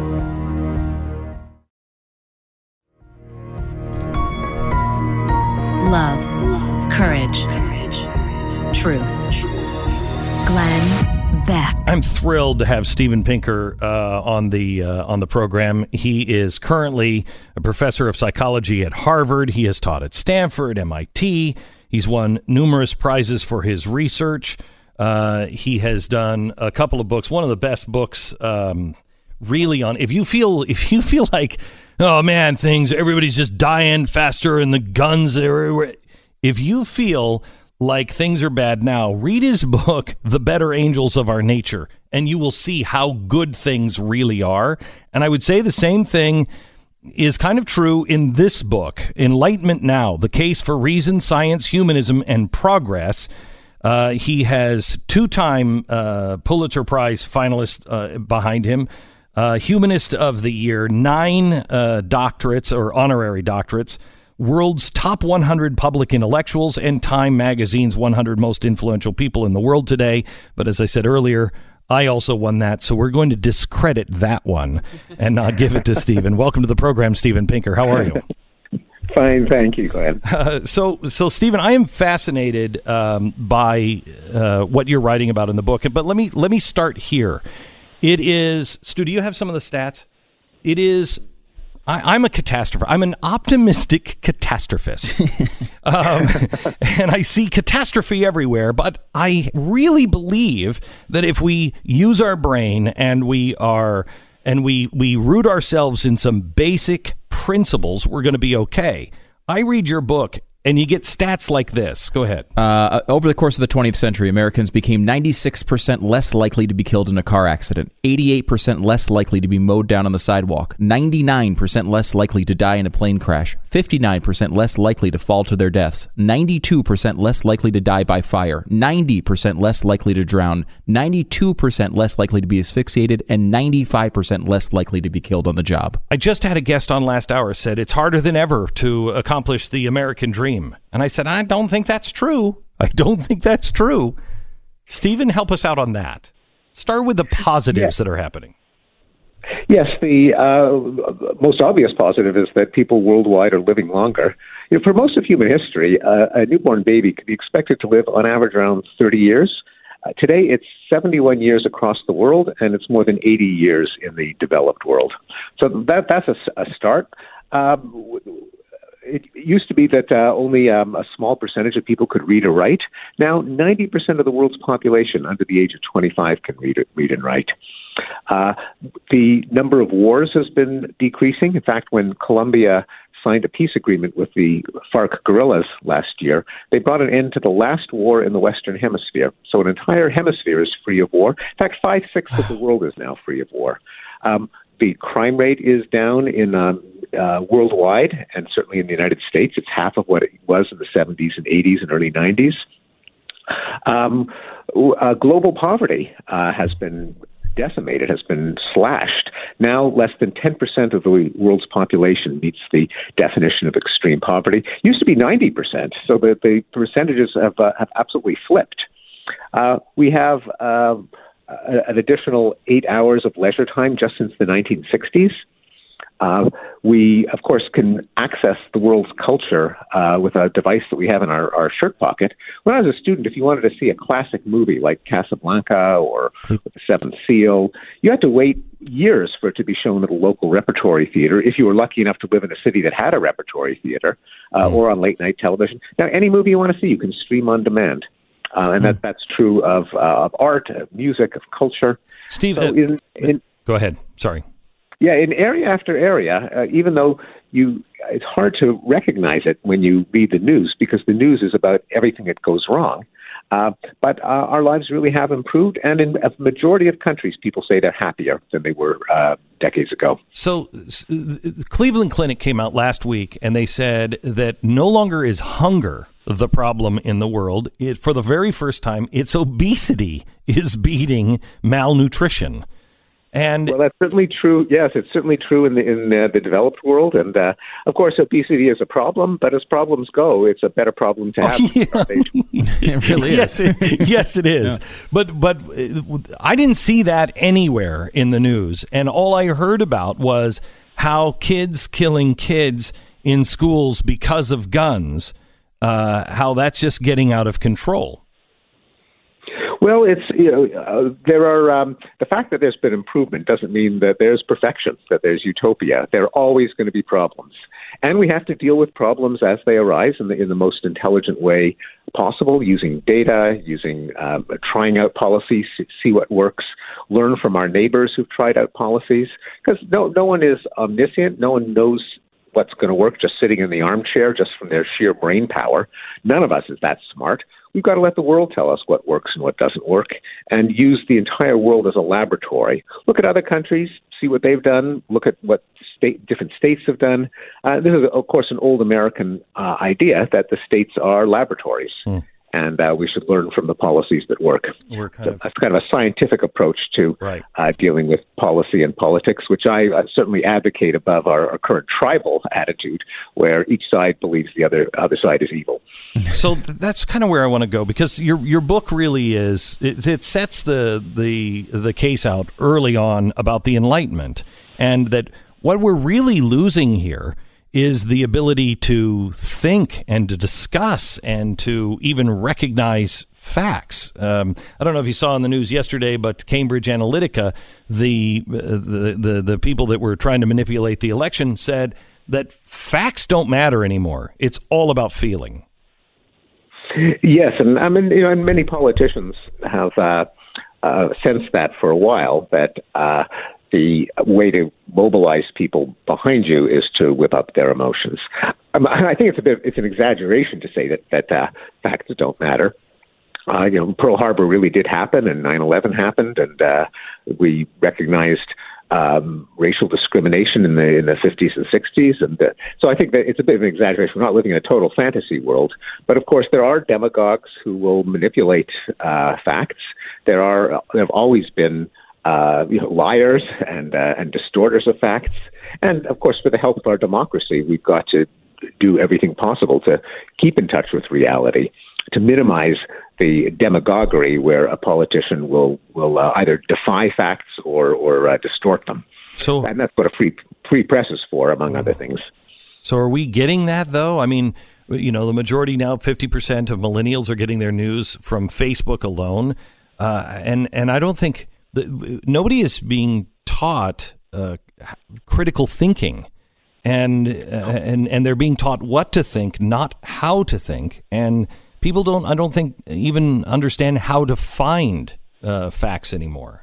Love, courage, truth. Glenn Beck. I'm thrilled to have Steven Pinker uh, on the uh, on the program. He is currently a professor of psychology at Harvard. He has taught at Stanford, M I T. He's won numerous prizes for his research. Uh, he has done a couple of books. One of the best books, um, really, on if you feel if you feel like, oh man, things everybody's just dying faster and the guns everywhere. If you feel like things are bad now, read his book, The Better Angels of Our Nature, and you will see how good things really are. And I would say the same thing is kind of true in this book, Enlightenment Now, The Case for Reason, Science, Humanism, and Progress. Uh, he has two-time uh, Pulitzer Prize finalist uh, behind him, uh, Humanist of the Year, nine uh, doctorates or honorary doctorates, World's Top one hundred Public Intellectuals, and Time Magazine's one hundred Most Influential People in the World Today. But as I said earlier, I also won that, so we're going to discredit that one and not give it to Steven. Welcome to the program, Steven Pinker. How are you? Fine, thank you, Glenn. Uh, so, so Steven, I am fascinated um, by uh, what you're writing about in the book. But let me let me start here. It is, Stu, do you have some of the stats? It is... I, I'm a catastropher. I'm an optimistic catastrophist. um, and I see catastrophe everywhere, but I really believe that if we use our brain and we are and we, we root ourselves in some basic principles, we're going to be okay. I read your book and you get stats like this. Go ahead. Uh, over the course of the twentieth century, Americans became ninety-six percent less likely to be killed in a car accident, eighty-eight percent less likely to be mowed down on the sidewalk, ninety-nine percent less likely to die in a plane crash, fifty-nine percent less likely to fall to their deaths, ninety-two percent less likely to die by fire, ninety percent less likely to drown, ninety-two percent less likely to be asphyxiated, and ninety-five percent less likely to be killed on the job. I just had a guest on last hour said it's harder than ever to accomplish the American dream. And I said, I don't think that's true. I don't think that's true. Stephen, help us out on that. Start with the positives yes. that are happening. Yes, the uh, most obvious positive is that people worldwide are living longer. You know, for most of human history, uh, a newborn baby could be expected to live on average around thirty years. Uh, today, it's seventy-one years across the world, and it's more than eighty years in the developed world. So that that's a, a start. Um, It used to be that uh, only um, a small percentage of people could read or write. Now, ninety percent of the world's population under the age of twenty-five can read, read and write. Uh, the number of wars has been decreasing. In fact, when Colombia signed a peace agreement with the FARC guerrillas last year, they brought an end to the last war in the Western Hemisphere. So an entire hemisphere is free of war. In fact, five-sixths of the world is now free of war. Um, the crime rate is down in um, uh, worldwide, and certainly in the United States. It's half of what it was in the seventies and eighties and early nineties. Um, uh, global poverty uh, has been decimated, has been slashed. Now less than ten percent of the world's population meets the definition of extreme poverty. It used to be ninety percent, so the, the percentages have, uh, have absolutely flipped. Uh, we have uh, an additional eight hours of leisure time just since the nineteen sixties. Uh, we, of course, can access the world's culture uh, with a device that we have in our, our shirt pocket. When I was a student, if you wanted to see a classic movie like Casablanca or The Seventh Seal, you had to wait years for it to be shown at a local repertory theater, if you were lucky enough to live in a city that had a repertory theater, uh, mm. or on late-night television. Now, any movie you want to see, you can stream on demand. Uh, and mm. that, that's true of, uh, of art, of music, of culture. Steve, so uh, in, in, go ahead. Sorry. Yeah, in area after area, uh, even though you, it's hard to recognize it when you read the news because the news is about everything that goes wrong. Uh, but uh, our lives really have improved, and in a majority of countries, people say they're happier than they were uh, decades ago. So, Cleveland Clinic came out last week, and they said that no longer is hunger the problem in the world. It, for the very first time, it's obesity is beating malnutrition. And well, that's certainly true. Yes, it's certainly true in the in uh, the developed world, and uh, of course, obesity is a problem. But as problems go, it's a better problem to have. Oh, yeah. It really is. Yes, it, yes, it is. Yeah. But but I didn't see that anywhere in the news, and all I heard about was how kids killing kids in schools because of guns. Uh, how that's just getting out of control. Well, it's, you know, uh, there are, um, the fact that there's been improvement doesn't mean that there's perfection, that there's utopia. There are always going to be problems. And we have to deal with problems as they arise in the, in the most intelligent way possible, using data, using, um, trying out policies, see what works, learn from our neighbors who've tried out policies. Because no, no one is omniscient. No one knows what's going to work just sitting in the armchair, just from their sheer brain power. None of us is that smart. We've got to let the world tell us what works and what doesn't work, and use the entire world as a laboratory. Look at other countries, see what they've done, look at what state, different states have done. Uh, this is, of course, an old American uh, idea that the states are laboratories. Mm. And uh, we should learn from the policies that work. We're kind so of, that's kind of a scientific approach to right. uh, dealing with policy and politics, which I uh, certainly advocate above our, our current tribal attitude, where each side believes the other other side is evil. So that's kind of where I want to go, because your your book really is it, it sets the the the case out early on about the Enlightenment, and that what we're really losing here is the ability to think and to discuss and to even recognize facts. Um, I don't know if you saw in the news yesterday, but Cambridge Analytica, the, uh, the the the people that were trying to manipulate the election, said that facts don't matter anymore. It's all about feeling. Yes, and I mean, you know, and many politicians have uh, uh, sensed that for a while. That uh, the way to mobilize people behind you is to whip up their emotions. Um, I think it's a bit, it's an exaggeration to say that, that uh, facts don't matter. Uh, you know, Pearl Harbor really did happen, and nine eleven happened, and uh, we recognized um, racial discrimination in the in the fifties and sixties, and uh, so I think that it's a bit of an exaggeration. We're not living in a total fantasy world, but of course there are demagogues who will manipulate uh, facts. There are there have always been uh, you know, liars and uh, and distorters of facts, and of course for the health of our democracy, we've got to do everything possible to keep in touch with reality, to minimize the demagoguery where a politician will will uh, either defy facts or or uh, distort them. So, and that's what a free free press is for, among other things. So, are we getting that though? I mean, you know, the majority now, fifty percent of millennials are getting their news from Facebook alone, uh, and and I don't think that, nobody is being taught uh, critical thinking. And uh, and and they're being taught what to think, not how to think. And people don't, I don't think, even understand how to find uh, facts anymore.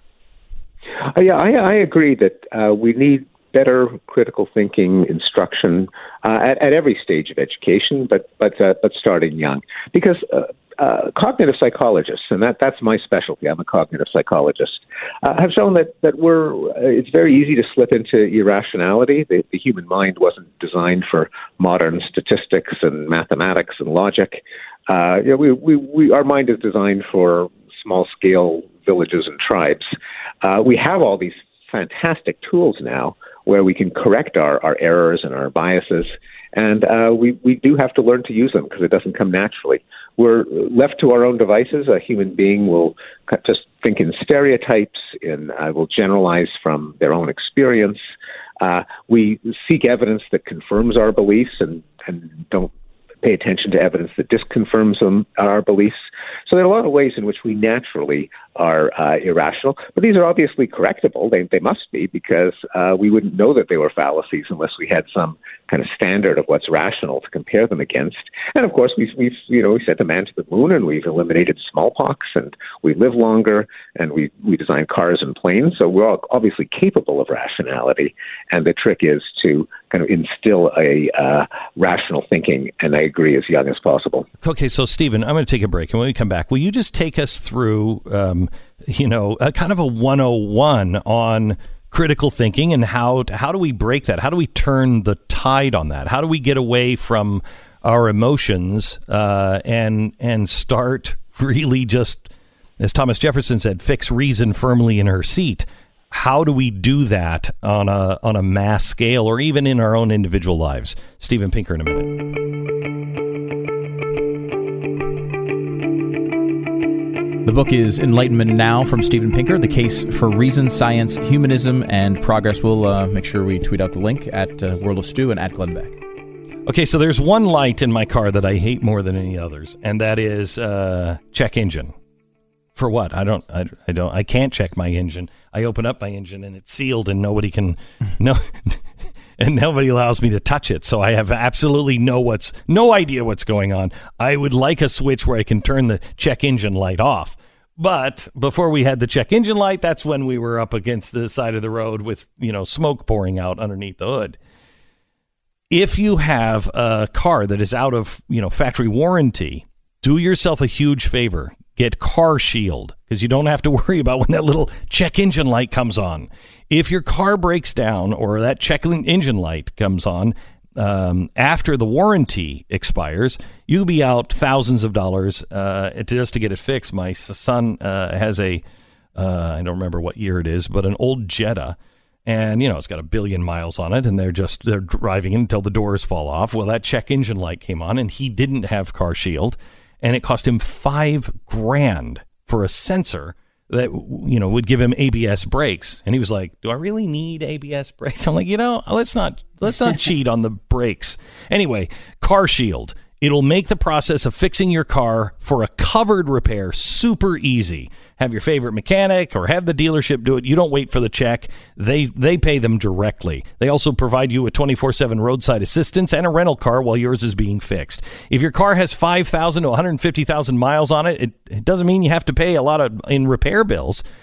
Uh, yeah, I, I agree that uh, we need better critical thinking instruction uh, at, at every stage of education, but but uh, but starting young, because uh, uh, cognitive psychologists, and that that's my specialty. I'm a cognitive psychologist. Uh, have shown that that we're uh, it's very easy to slip into irrationality. The, the human mind wasn't designed for modern statistics and mathematics and logic. Uh, you know, we, we, we our mind is designed for small scale villages and tribes. Uh, we have all these fantastic tools now where we can correct our, our errors and our biases. And uh, we, we do have to learn to use them because it doesn't come naturally. We're left to our own devices. A human being will just think in stereotypes, in uh, will generalize from their own experience. Uh, we seek evidence that confirms our beliefs and, and don't pay attention to evidence that disconfirms them, our beliefs. So there are a lot of ways in which we naturally are uh, irrational, but these are obviously correctable. They they must be, because uh, we wouldn't know that they were fallacies unless we had some kind of standard of what's rational to compare them against. And of course, we've, we've you know we sent a man to the moon, and we've eliminated smallpox, and we live longer, and we we design cars and planes. So we're all obviously capable of rationality, and the trick is to kind of instill a uh, rational thinking, and I agree, as young as possible. Okay, so Stephen, I'm going to take a break, and when we come back, will you just take us through, um, you know, a kind of a one oh one on critical thinking, and how how do we break that? How do we turn the tide on that? How do we get away from our emotions uh, and and start really just, as Thomas Jefferson said, fix reason firmly in her seat? How do we do that on a on a mass scale, or even in our own individual lives? Steven Pinker in a minute. The book is Enlightenment Now from Steven Pinker, The Case for Reason, Science, Humanism, and Progress. We'll uh, make sure we tweet out the link at uh, World of Stu and at Glenn Beck. Okay, so there's one light in my car that I hate more than any others, and that is uh, check engine. For what? I don't, I, I don't, I can't check my engine. I open up my engine and it's sealed, and nobody can, no, and nobody allows me to touch it. So I have absolutely no what's, no idea what's going on. I would like a switch where I can turn the check engine light off. But before we had the check engine light, that's when we were up against the side of the road with, you know, smoke pouring out underneath the hood. If you have a car that is out of, you know, factory warranty, do yourself a huge favor. Get Car Shield, because you don't have to worry about when that little check engine light comes on. If your car breaks down or that check engine light comes on um, after the warranty expires, you'll be out thousands of dollars uh, just to get it fixed. My son uh, has a, uh, I don't remember what year it is, but an old Jetta. And, you know, it's got a billion miles on it, and they're just, they're driving it until the doors fall off. Well, that check engine light came on, and he didn't have Car Shield. And it cost him five grand for a sensor that, you know, would give him A B S brakes. And he was like, do I really need A B S brakes? I'm like, you know, let's not, let's not cheat on the brakes. Anyway, Car Shield. It'll make the process of fixing your car for a covered repair super easy. Have your favorite mechanic or have the dealership do it. You don't wait for the check. They they pay them directly. They also provide you with twenty-four seven roadside assistance and a rental car while yours is being fixed. If your car has five thousand to one hundred fifty thousand miles on it, it, it doesn't mean you have to pay a lot of in repair bills.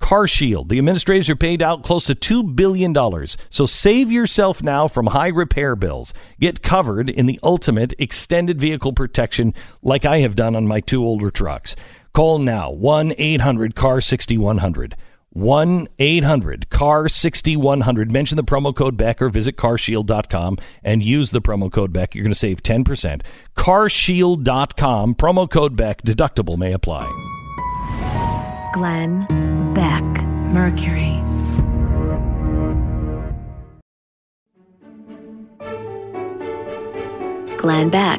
CarShield. The administrators are paid out close to two billion dollars. So save yourself now from high repair bills. Get covered in the ultimate extended vehicle protection like I have done on my two older trucks. Call now, one eight hundred C A R sixty-one hundred. one eight hundred C A R sixty-one hundred. Mention the promo code Beck or visit car shield dot com and use the promo code Beck. You're going to save ten percent. car shield dot com, promo code Beck. Deductible may apply. Glenn Beck, Mercury. Glenn Beck.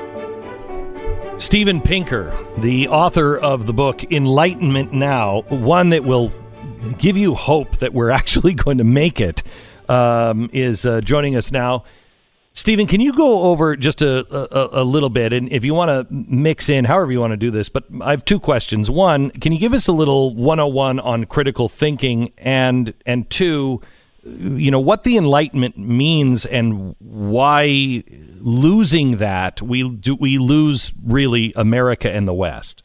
Steven Pinker, the author of the book Enlightenment Now, one that will give you hope that we're actually going to make it, um, is uh, joining us now. Stephen, can you go over just a, a, a little bit, and if you want to mix in, however you want to do this, but I have two questions. One, can you give us a little one oh one on critical thinking, and and two, you know, what the Enlightenment means and why losing that, we do we lose really America and the West?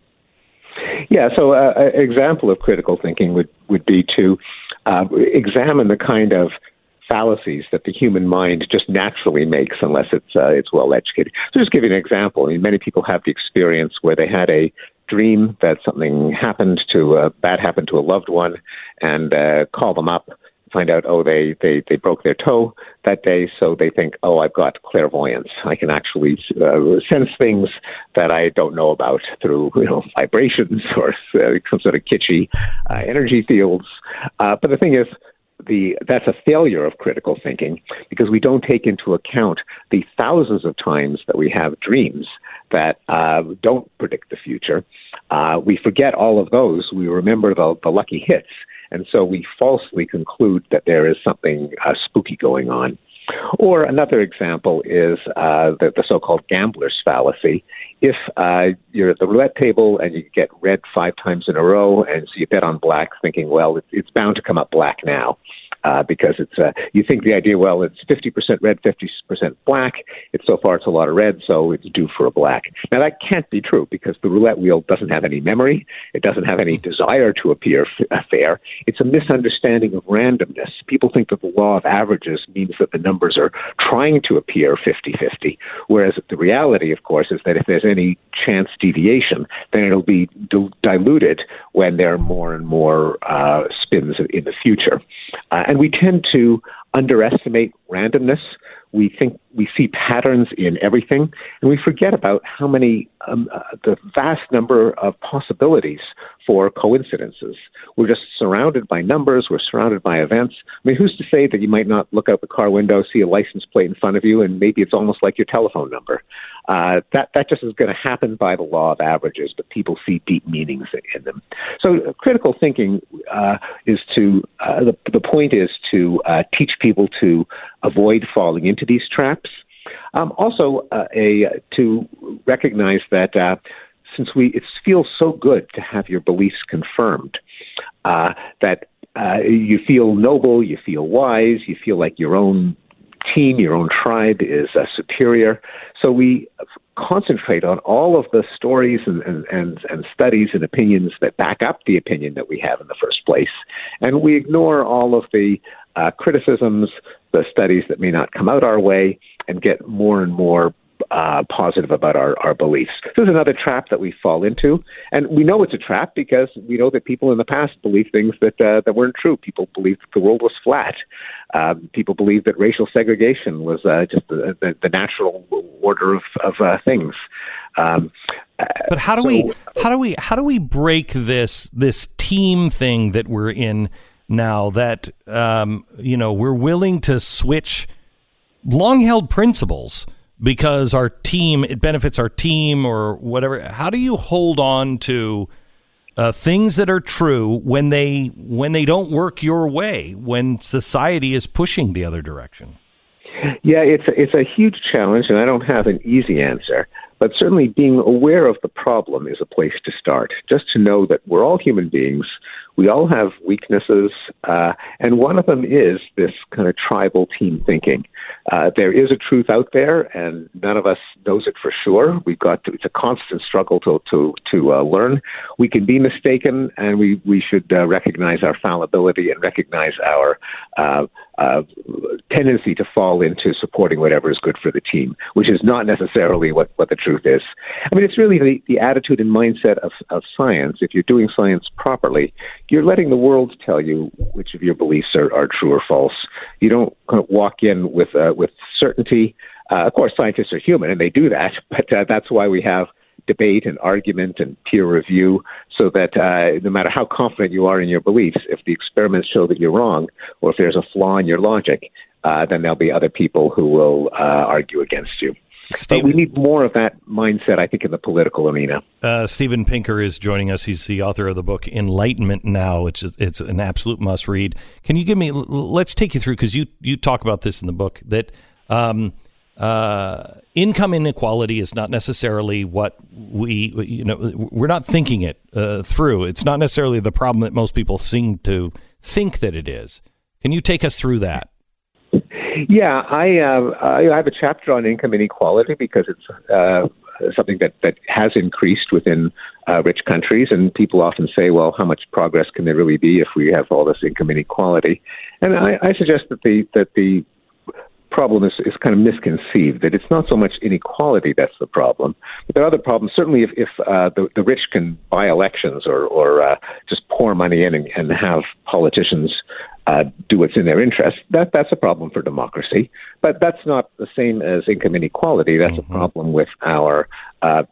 Yeah, so uh, an example of critical thinking would, would be to uh, examine the kind of fallacies that the human mind just naturally makes unless it's uh, it's well educated. So just give you an example. I mean, many people have the experience where they had a dream that something happened to, uh, bad happened to a loved one, and uh, call them up, find out, oh, they, they, they broke their toe that day, so they think, oh, I've got clairvoyance. I can actually uh, sense things that I don't know about through, you know, vibrations or uh, some sort of kitschy uh, energy fields. Uh, but the thing is, the that's a failure of critical thinking because we don't take into account the thousands of times that we have dreams that uh, don't predict the future. Uh, we forget all of those. We remember the, the lucky hits. And so we falsely conclude that there is something uh, spooky going on. Or another example is uh, the, the so-called gambler's fallacy. If uh, you're at the roulette table and you get red five times in a row, and so you bet on black thinking, well, it's, it's bound to come up black now. Uh, because it's uh, you think the idea, well, it's fifty percent red, fifty percent black. It's so far it's a lot of red, so it's due for a black. Now that can't be true because the roulette wheel doesn't have any memory. It doesn't have any desire to appear f- fair. It's a misunderstanding of randomness. People think that the law of averages means that the numbers are trying to appear fifty-fifty, whereas the reality, of course, is that if there's any chance deviation, then it'll be d- diluted when there are more and more uh, spins in the future. Uh, and we tend to underestimate randomness. We think we see patterns in everything, and we forget about how many, um, uh, the vast number of possibilities for coincidences. We're just surrounded by numbers. We're surrounded by events. I mean, who's to say that you might not look out the car window, see a license plate in front of you, and maybe it's almost like your telephone number? Uh, that that just is going to happen by the law of averages, but people see deep meanings in them. So uh, critical thinking uh, is to, uh, the, the point is to uh, teach people to avoid falling into these traps. Um, also, uh, a to recognize that uh, since we it feels so good to have your beliefs confirmed, uh, that uh, you feel noble, you feel wise, you feel like your own team, your own tribe is uh, superior. So we concentrate on all of the stories and, and, and, and studies and opinions that back up the opinion that we have in the first place. And we ignore all of the uh, criticisms, the studies that may not come out our way, and get more and more uh, positive about our, our beliefs. This is another trap that we fall into. And we know it's a trap because we know that people in the past believed things that uh, that weren't true. People believed that the world was flat. Um, people believed that racial segregation was uh, just the, the, the natural order of, of uh, things. Um, but how do so, we how do we how do we break this this team thing that we're in now? That um, you know, we're willing to switch long-held principles because our team, it benefits our team or whatever. How do you hold on to uh, things that are true when they when they don't work your way, when society is pushing the other direction? Yeah, it's a, it's a huge challenge, and I don't have an easy answer. But certainly being aware of the problem is a place to start, just to know that we're all human beings. We all have weaknesses, uh, and one of them is this kind of tribal team thinking. Uh, there is a truth out there, and none of us knows it for sure. We've got to, it's a constant struggle to to to uh, learn. We can be mistaken, and we we should uh, recognize our fallibility and recognize our uh, uh, tendency to fall into supporting whatever is good for the team, which is not necessarily what, what the truth is. I mean, it's really the, the attitude and mindset of, of science. If you're doing science properly, you're letting the world tell you which of your beliefs are, are true or false. You don't kind of walk in with uh, with certainty. Uh, of course, scientists are human, and they do that, but uh, that's why we have debate and argument and peer review, so that uh, no matter how confident you are in your beliefs, if the experiments show that you're wrong, or if there's a flaw in your logic, uh, then there'll be other people who will uh, argue against you. Steve, but we need more of that mindset, I think, in the political arena. Uh, Steven Pinker is joining us. He's the author of the book Enlightenment Now, which is it's an absolute must read. Can you give me? Let's take you through, because you you talk about this in the book, that um, uh, income inequality is not necessarily what we you know we're not thinking it uh, through. It's not necessarily the problem that most people seem to think that it is. Can you take us through that? Yeah, I, uh, I have a chapter on income inequality because it's uh, something that, that has increased within uh, rich countries, and people often say, well, how much progress can there really be if we have all this income inequality? And I, I suggest that the that the problem is, is kind of misconceived, that it's not so much inequality that's the problem, but there are other problems. Certainly if, if uh, the, the rich can buy elections or, or uh, just pour money in and, and have politicians uh, do what's in their interest, that, that's a problem for democracy. But that's not the same as income inequality. That's mm-hmm. a problem with our uh,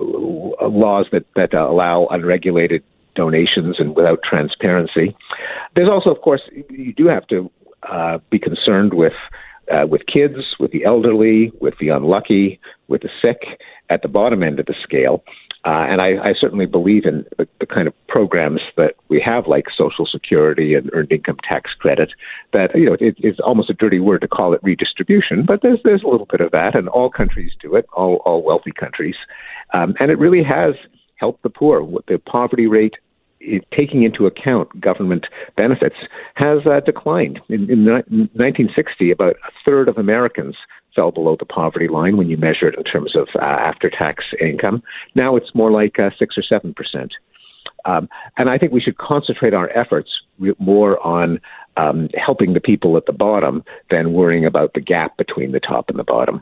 laws that, that uh, allow unregulated donations and without transparency. There's also, of course, you do have to uh, be concerned with Uh, with kids, with the elderly, with the unlucky, with the sick, at the bottom end of the scale. Uh, and I, I certainly believe in the, the kind of programs that we have, like Social Security and Earned Income Tax Credit, that, you know, it, it's almost a dirty word to call it redistribution, but there's there's a little bit of that, and all countries do it, all, all wealthy countries. Um, and it really has helped the poor. The poverty rate, It, taking into account government benefits, has uh, declined. In, in ni- nineteen sixty, about a third of Americans fell below the poverty line when you measure it in terms of uh, after-tax income. Now it's more like uh, six or seven percent. Um, and I think we should concentrate our efforts re- more on um, helping the people at the bottom than worrying about the gap between the top and the bottom.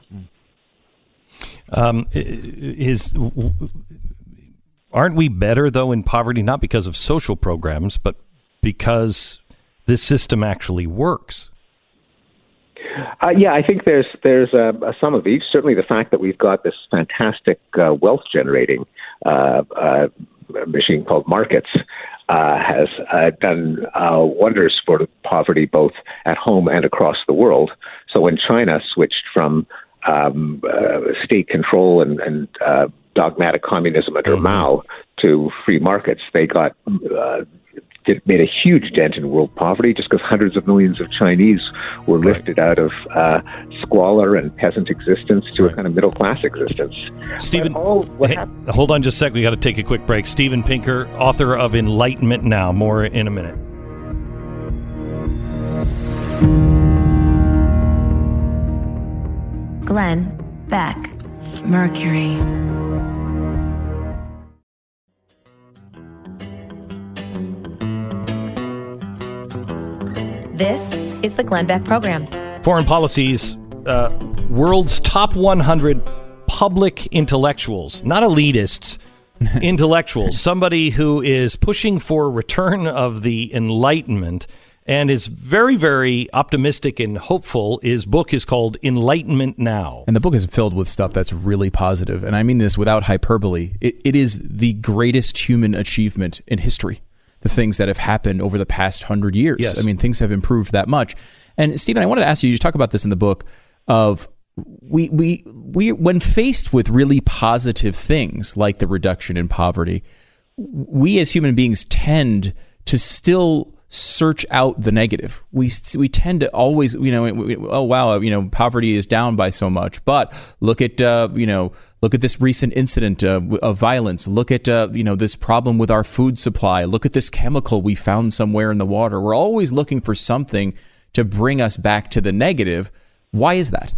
Um, is... Aren't we better, though, in poverty, not because of social programs, but because this system actually works? Uh, yeah, I think there's there's uh, some of each. Certainly the fact that we've got this fantastic uh, wealth-generating uh, uh, machine called markets uh, has uh, done uh, wonders for poverty both at home and across the world. So when China switched from um, uh, state control and, and uh, dogmatic communism under mm-hmm. Mao to free markets, they got uh, it made a huge dent in world poverty just because hundreds of millions of Chinese were right. lifted out of uh, squalor and peasant existence to right. a kind of middle class existence. Stephen, hey, hold on just a sec. We got to take a quick break. Steven Pinker, author of Enlightenment Now. More in a minute. Glenn Beck, Mercury. This is the Glenn Beck Program. Foreign Policy's uh, world's top one hundred public intellectuals, not elitists, intellectuals, somebody who is pushing for return of the Enlightenment and is very, very optimistic and hopeful. His book is called Enlightenment Now. And the book is filled with stuff that's really positive. And I mean this without hyperbole. It, it is the greatest human achievement in history. The things that have happened over the past hundred years. Yes. I mean, things have improved that much. And Stephen, I wanted to ask you, you talk about this in the book of we, we, we, when faced with really positive things like the reduction in poverty, we as human beings tend to still search out the negative. We we tend to always, you know, we, oh, wow, you know, poverty is down by so much, but look at, uh, you know, Look at this recent incident uh, of violence. Look at uh, you know this problem with our food supply. Look at this chemical we found somewhere in the water. We're always looking for something to bring us back to the negative. Why is that?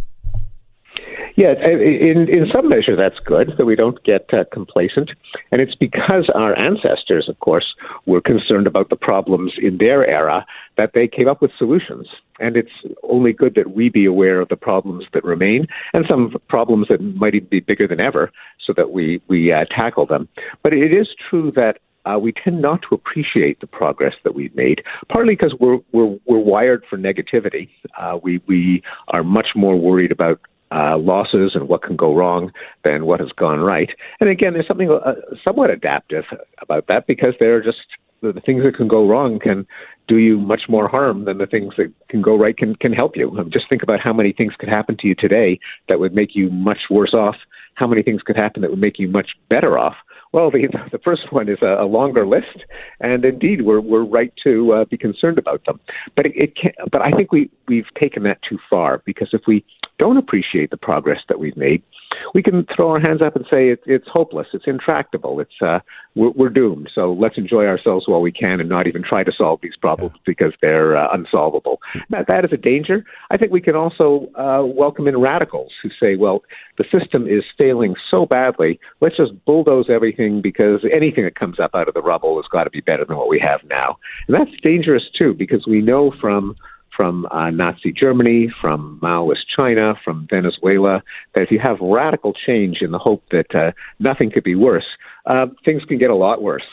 Yeah, in in some measure that's good, that we don't get uh, complacent. And it's because our ancestors, of course, were concerned about the problems in their era that they came up with solutions. And it's only good that we be aware of the problems that remain and some problems that might even be bigger than ever so that we, we uh, tackle them. But it is true that Uh, we tend not to appreciate the progress that we've made, partly because we're we're we're wired for negativity. Uh, we we are much more worried about uh, losses and what can go wrong than what has gone right. And again, there's something uh, somewhat adaptive about that, because there are just the, the things that can go wrong can do you much more harm than the things that can go right can can help you. Um, just think about how many things could happen to you today that would make you much worse off. How many things could happen that would make you much better off? Well, the the first one is a, a longer list, and indeed, we're we're right to uh, be concerned about them. But it, it can, but I think we we've taken that too far, because if we don't appreciate the progress that we've made, we can throw our hands up and say it, it's hopeless, it's intractable, it's uh, we're, we're doomed. So let's enjoy ourselves while we can, and not even try to solve these problems because they're uh, unsolvable. That that is a danger. I think we can also uh, welcome in radicals who say, well, the system is failing so badly, let's just bulldoze everything, because anything that comes up out of the rubble has got to be better than what we have now. And that's dangerous too, because we know from from uh, Nazi Germany, from Maoist China, from Venezuela, that if you have radical change in the hope that uh, nothing could be worse, uh, things can get a lot worse.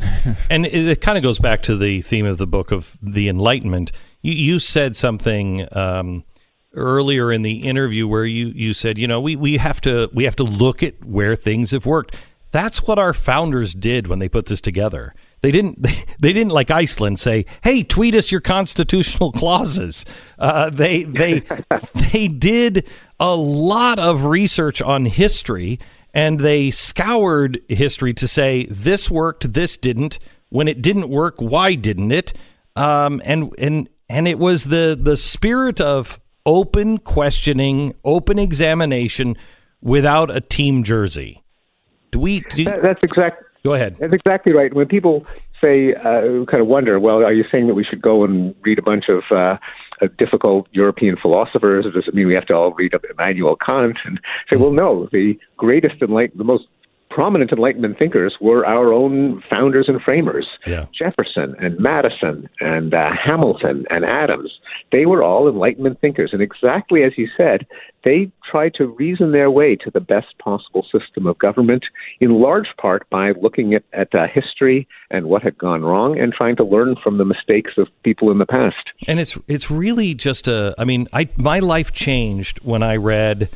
And it, it kind of goes back to the theme of the book of the Enlightenment. You, you said something um, earlier in the interview where you, you said, you know, we, we have to we have to look at where things have worked. That's what our founders did when they put this together. They didn't. They, they didn't, like Iceland, say, "Hey, tweet us your constitutional clauses." Uh, they they they did a lot of research on history, and they scoured history to say this worked, this didn't. When it didn't work, why didn't it? Um, and and and it was the the spirit of open questioning, open examination, without a team jersey. Do we? Do, that, that's exact. Go ahead. That's exactly right. When people say, uh, kind of wonder, well, are you saying that we should go and read a bunch of uh, uh, difficult European philosophers? Or does it mean we have to all read Immanuel Kant? And say, well, no, the greatest enlightenment, the most prominent Enlightenment thinkers were our own founders and framers. Yeah. Jefferson and Madison and uh, Hamilton and Adams. They were all Enlightenment thinkers. And exactly as you said, they tried to reason their way to the best possible system of government, in large part by looking at, at uh, history and what had gone wrong and trying to learn from the mistakes of people in the past. And it's it's really just a, I mean, I my life changed when I read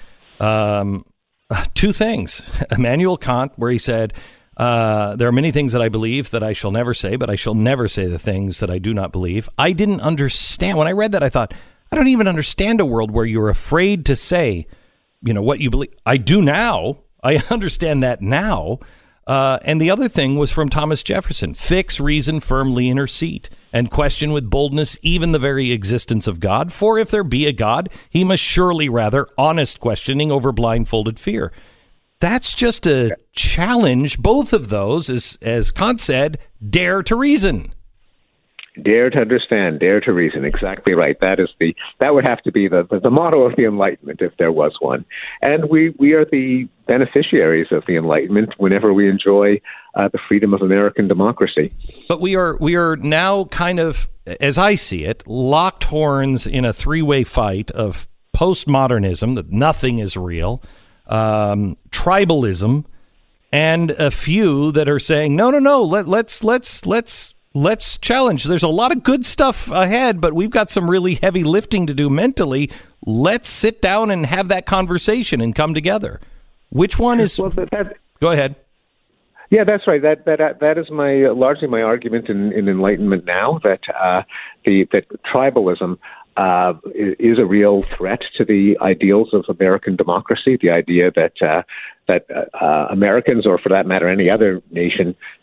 um, two things. Immanuel Kant, where he said, uh, there are many things that I believe that I shall never say, but I shall never say the things that I do not believe. I didn't understand. When I read that, I thought, I don't even understand a world where you're afraid to say, you know, what you believe. I do now. I understand that now. Uh, and the other thing was from Thomas Jefferson: fix reason firmly in her seat, and question with boldness even the very existence of God. For if there be a God, he must surely rather honest questioning over blindfolded fear. That's just a challenge. Both of those, as as Kant said, dare to reason. Dare to understand, dare to reason. Exactly right. That is the that would have to be the, the, the motto of the Enlightenment, if there was one. And we, we are the beneficiaries of the Enlightenment whenever we enjoy uh, the freedom of American democracy. But we are we are now kind of, as I see it, locked horns in a three-way fight of postmodernism, that nothing is real, um, tribalism, and a few that are saying, no, no, no, let, let's let's let's. Let's challenge. There's a lot of good stuff ahead, but we've got some really heavy lifting to do mentally. Let's sit down and have that conversation and come together. Which one is? Well, that, that, go ahead. Yeah, that's right. That that that is my uh, largely my argument in, in Enlightenment now. That uh, the that tribalism uh, is a real threat to the ideals of American democracy. The idea that uh, that uh, Americans, or for that matter any other nation,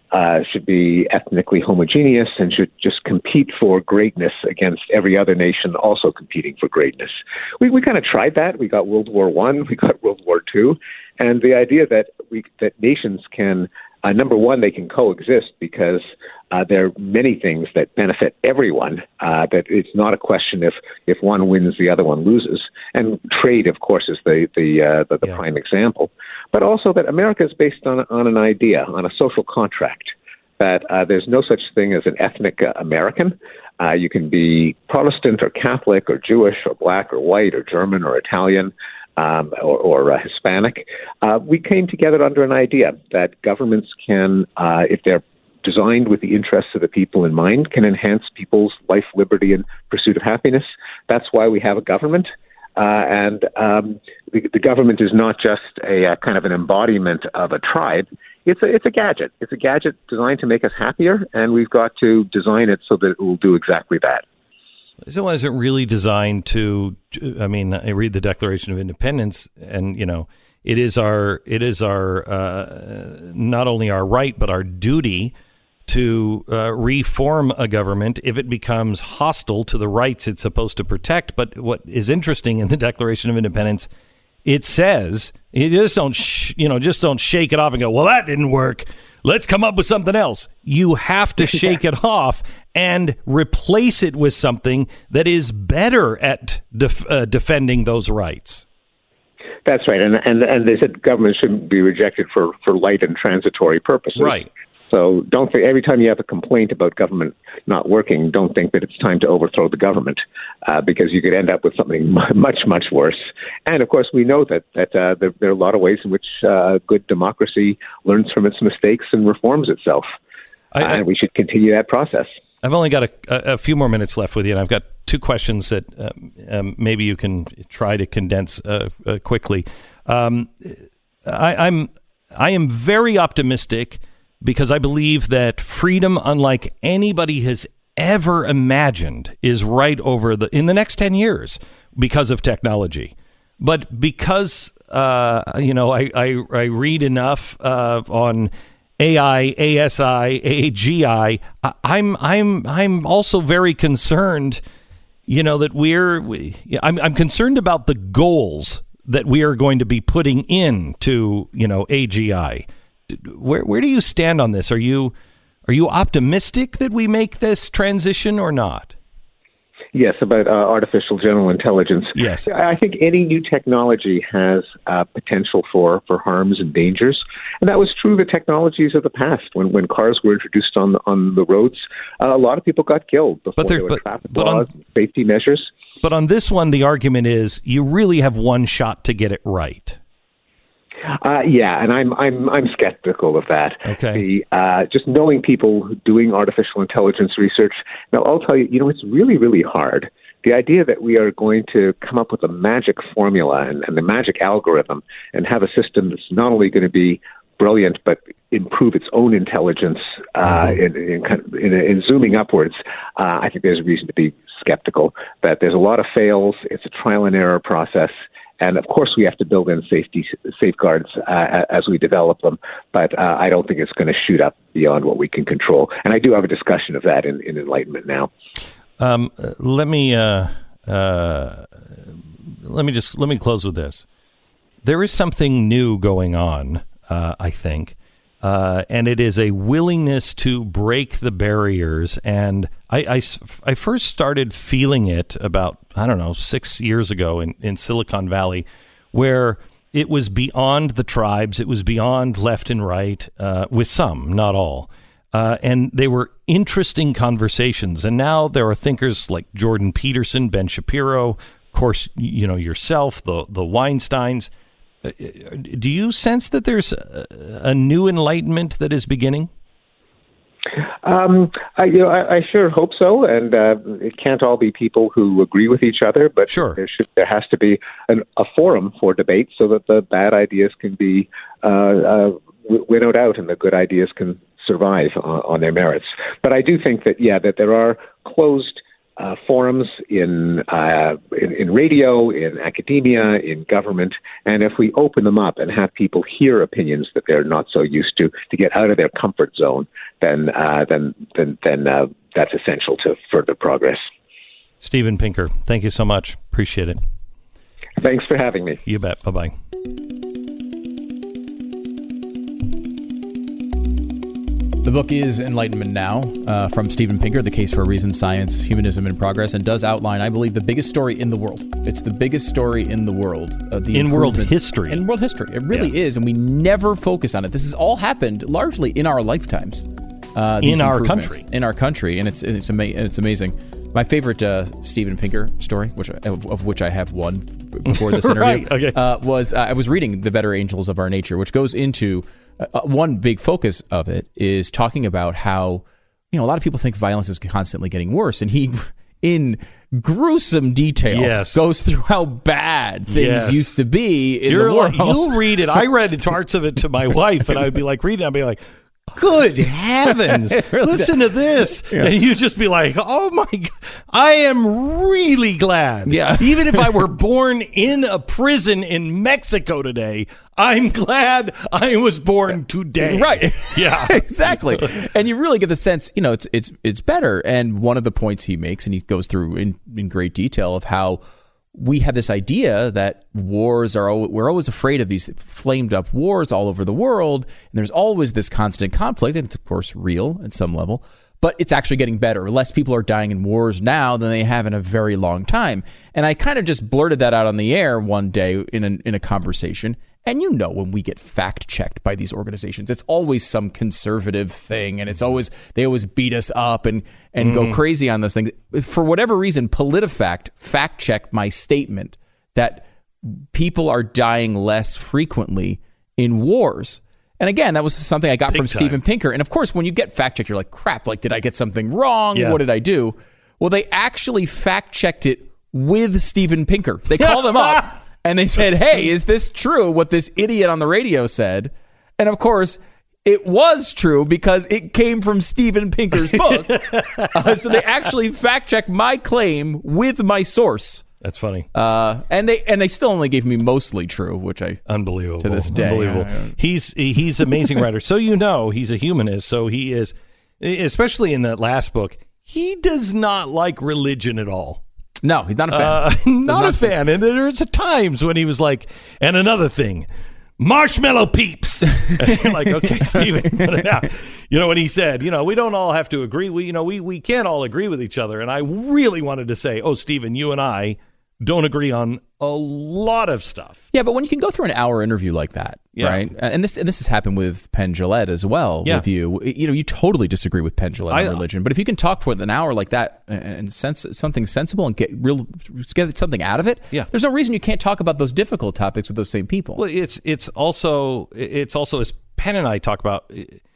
uh, should be ethnically homogeneous and should just compete for greatness against every other nation also competing for greatness. We we kind of tried that. We got World War One, we got World War Two, and the idea that we that nations can uh, number one, they can coexist because uh, there are many things that benefit everyone. Uh, that it's not a question if if one wins, the other one loses. And trade, of course, is the the uh, the, the yeah. prime example. But also that America is based on on an idea, on a social contract, that uh, there's no such thing as an ethnic uh, American. Uh, you can be Protestant or Catholic or Jewish or black or white or German or Italian. Um, or, or uh, Hispanic. Uh, we came together under an idea that governments can, uh, if they're designed with the interests of the people in mind, can enhance people's life, liberty, and pursuit of happiness. That's why we have a government. Uh, and um, the, the government is not just a, a kind of an embodiment of a tribe. It's a, it's a gadget. It's a gadget designed to make us happier, and we've got to design it so that it will do exactly that. So is it really designed to, I mean, I read the Declaration of Independence and, you know, it is our, it is our, uh, not only our right, but our duty to uh, reform a government if it becomes hostile to the rights it's supposed to protect. But what is interesting in the Declaration of Independence, it says, you just don't, sh- you know, just don't shake it off and go, well, that didn't work. Let's come up with something else. You have to shake it off and replace it with something that is better at def- uh, defending those rights. That's right. And, and and they said government shouldn't be rejected for, for light and transitory purposes. Right. So don't think every time you have a complaint about government not working, don't think that it's time to overthrow the government, uh, because you could end up with something much, much worse. And of course, we know that that uh, there, there are a lot of ways in which uh, good democracy learns from its mistakes and reforms itself. I, I, and we should continue that process. I've only got a, a few more minutes left with you, and I've got two questions that um, um, maybe you can try to condense uh, uh, quickly. Um, I, I'm I am very optimistic, because I believe that freedom, unlike anybody has ever imagined, is right over the in the next ten years because of technology. But because, uh, you know, I, I, I read enough uh, on A I, A S I, A G I, I'm I'm I'm also very concerned, you know, that we're we, I'm I'm concerned about the goals that we are going to be putting into, you know, A G I. Where where do you stand on this? Are you are you optimistic that we make this transition or not? Yes, about uh, artificial general intelligence. Yes. I think any new technology has uh, potential for, for harms and dangers. And that was true of the technologies of the past. When when cars were introduced on, on the roads, uh, a lot of people got killed before but there, there were but, traffic but laws, on, safety measures. But on this one, the argument is you really have one shot to get it right. Uh, yeah, and I'm I'm I'm skeptical of that. Okay. The, uh, just knowing people doing artificial intelligence research. Now, I'll tell you, you know, it's really, really hard. The idea that we are going to come up with a magic formula and, and the magic algorithm and have a system that's not only going to be brilliant but improve its own intelligence uh, in, in, in, in zooming upwards, uh, I think there's reason to be skeptical. That there's a lot of fails. It's a trial and error process. And of course, we have to build in safety safeguards uh, as we develop them. But uh, I don't think it's going to shoot up beyond what we can control. And I do have a discussion of that in, in Enlightenment Now. Um, let me uh, uh, let me just let me close with this. There is something new going on, uh, I think. Uh, and it is a willingness to break the barriers. And I, I, I first started feeling it about, I don't know, six years ago in, in Silicon Valley, where it was beyond the tribes. It was beyond left and right, uh, with some, not all. Uh, and they were interesting conversations. And now there are thinkers like Jordan Peterson, Ben Shapiro, of course, you know, yourself, the, the Weinsteins. Do you sense that there's a, a new enlightenment that is beginning? Um, I, you know, I, I sure hope so, and uh, it can't all be people who agree with each other. But sure. there should there has to be an, a forum for debate so that the bad ideas can be uh, uh, winnowed out and the good ideas can survive on, on their merits. But I do think that yeah, that there are closed uh, forums, in, uh, in in radio, in academia, in government, and if we open them up and have people hear opinions that they're not so used to, to get out of their comfort zone, then uh, then then then uh, that's essential to further progress. Steven Pinker, thank you so much. Appreciate it. Thanks for having me. You bet. Bye bye. The book is Enlightenment Now, uh, from Steven Pinker, The Case for Reason, Science, Humanism, and Progress, and does outline, I believe, the biggest story in the world. It's the biggest story in the world. Uh, the in world history. In world history. It really yeah. is, and we never focus on it. This has all happened largely in our lifetimes. Uh, in our country. In our country, and it's it's, ama- it's amazing. My favorite uh, Steven Pinker story, which of, of which I have one before this interview, right, okay. uh, was uh, I was reading The Better Angels of Our Nature, which goes into Uh, one big focus of it is talking about how, you know, a lot of people think violence is constantly getting worse. And he, in gruesome detail, yes. goes through how bad things yes. used to be in You're the world. Like, you'll read it. I read parts of it to my wife, and I would be like, reading it, I'd be like, good heavens, really listen to this. Yeah. And you'd just be like, oh my God, I am really glad. Yeah. Even if I were born in a prison in Mexico today, I'm glad I was born today. Right. Yeah. Exactly. And you really get the sense, you know, it's it's it's better. And one of the points he makes, and he goes through in, in great detail, of how we have this idea that wars are, we're always afraid of these flamed up wars all over the world. And there's always this constant conflict. And it's, of course, real at some level. But it's actually getting better. Less people are dying in wars now than they have in a very long time. And I kind of just blurted that out on the air one day in a, in a conversation. And you know, when we get fact checked by these organizations, it's always some conservative thing, and it's always they always beat us up and and mm. go crazy on those things. For whatever reason, PolitiFact fact checked my statement that people are dying less frequently in wars. And again, that was something I got Big from time. Steven Pinker. And of course, when you get fact checked, you're like, crap, like, did I get something wrong? Yeah. What did I do? Well, they actually fact checked it with Steven Pinker. They called him up. And they said, hey, is this true, what this idiot on the radio said? And of course, it was true because it came from Steven Pinker's book. uh, so they actually fact-checked my claim with my source. That's funny. Uh, and they and they still only gave me mostly true, which I... Unbelievable. To this day. Unbelievable. I, I, he's he's an amazing writer. So you know he's a humanist. So he is, especially in that last book, he does not like religion at all. No, he's not a fan. Uh, not, not a fan. And there's times when he was like, and another thing, marshmallow peeps. And you're like, okay, Steven, put it out. You know what he said? You know, we don't all have to agree. We, you know, we, we can't all agree with each other. And I really wanted to say, oh, Steven, you and I don't agree on a lot of stuff. Yeah, but when you can go through an hour interview like that, yeah. right? And this and this has happened with Penn Jillette as well. Yeah. With you, you know, you totally disagree with Penn Jillette on religion, but if you can talk for an hour like that and sense something sensible and get real, get something out of it, yeah. there's no reason you can't talk about those difficult topics with those same people. Well, it's it's also it's also as Penn and I talk about,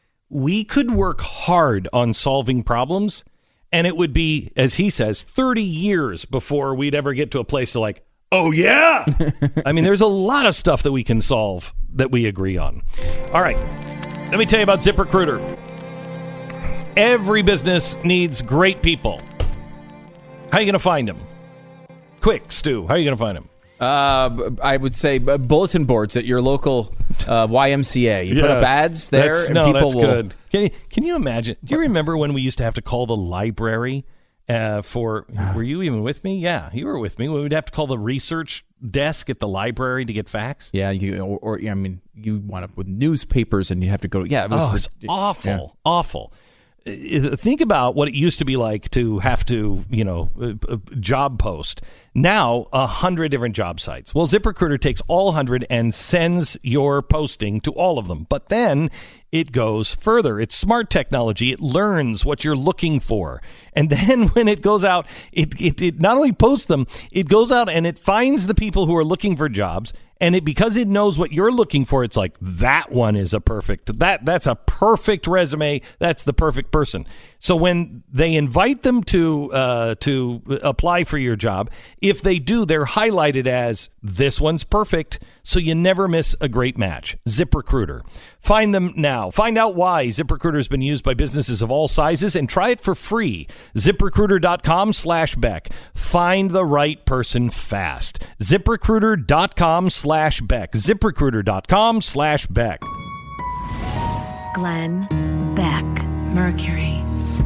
we could work hard on solving problems. And it would be, as he says, thirty years before we'd ever get to a place to like, oh, yeah. I mean, there's a lot of stuff that we can solve that we agree on. All right. Let me tell you about ZipRecruiter. Every business needs great people. How are you going to find them? Quick, Stu. How are you going to find them? Uh, I would say bulletin boards at your local uh, Y M C A. You yeah, put up ads there, and no, people that's will. Good. Can you can you imagine? Do you remember when we used to have to call the library uh, for? Were you even with me? Yeah, you were with me. When we'd have to call the research desk at the library to get facts. Yeah, you or, or I mean, you wind up with newspapers, and you have to go. Yeah, it was, oh, it's awful, yeah. awful. Think about what it used to be like to have to, you know, uh, job post. Now, a hundred different job sites. Well, ZipRecruiter takes all hundred and sends your posting to all of them. But then it goes further. It's smart technology. It learns what you're looking for. And then when it goes out, it, it, it not only posts them, it goes out and it finds the people who are looking for jobs. And it because it knows what you're looking for, it's like, that one is a perfect, that that's a perfect resume. That's the perfect person. So when they invite them to uh, to apply for your job, if they do, they're highlighted as this one's perfect, so you never miss a great match. ZipRecruiter. Find them now. Find out why ZipRecruiter has been used by businesses of all sizes and try it for free. ZipRecruiter.com slash Beck. Find the right person fast. ZipRecruiter.com slash Beck. ZipRecruiter.com slash Beck. Glenn Beck, Mercury.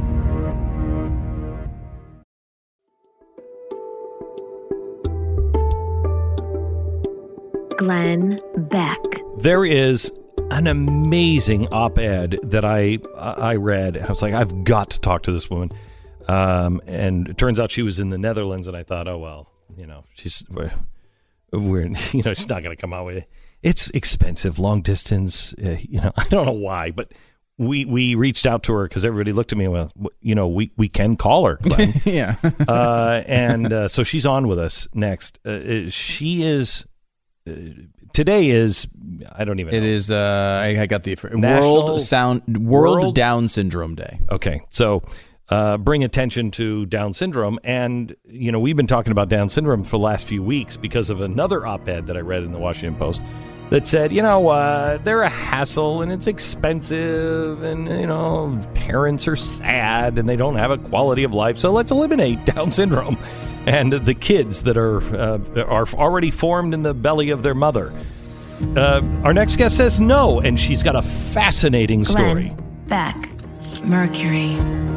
Glenn Beck. There is an amazing op-ed that I I read, and I was like, I've got to talk to this woman. Um, and it turns out she was in the Netherlands, and I thought, oh well, you know, she's we're, we're you know she's not going to come out with it. It's expensive, long distance. Uh, you know, I don't know why, but we we reached out to her because everybody looked at me and went, you know, we we can call her. Yeah, uh, and uh, so she's on with us next. Uh, she is. Uh, today is I don't even know. It is uh I, I got the National World Sound World, World Down Syndrome Day. Okay. So uh bring attention to Down syndrome, and you know we've been talking about Down syndrome for the last few weeks because of another op-ed that I read in the Washington Post that said, you know, uh they're a hassle and it's expensive and you know parents are sad and they don't have a quality of life, so let's eliminate Down syndrome and the kids that are uh, are already formed in the belly of their mother. Uh, our next guest says no, and she's got a fascinating story. Glenn Beck, Mercury.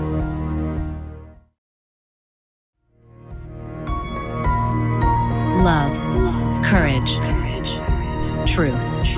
Love, courage, truth.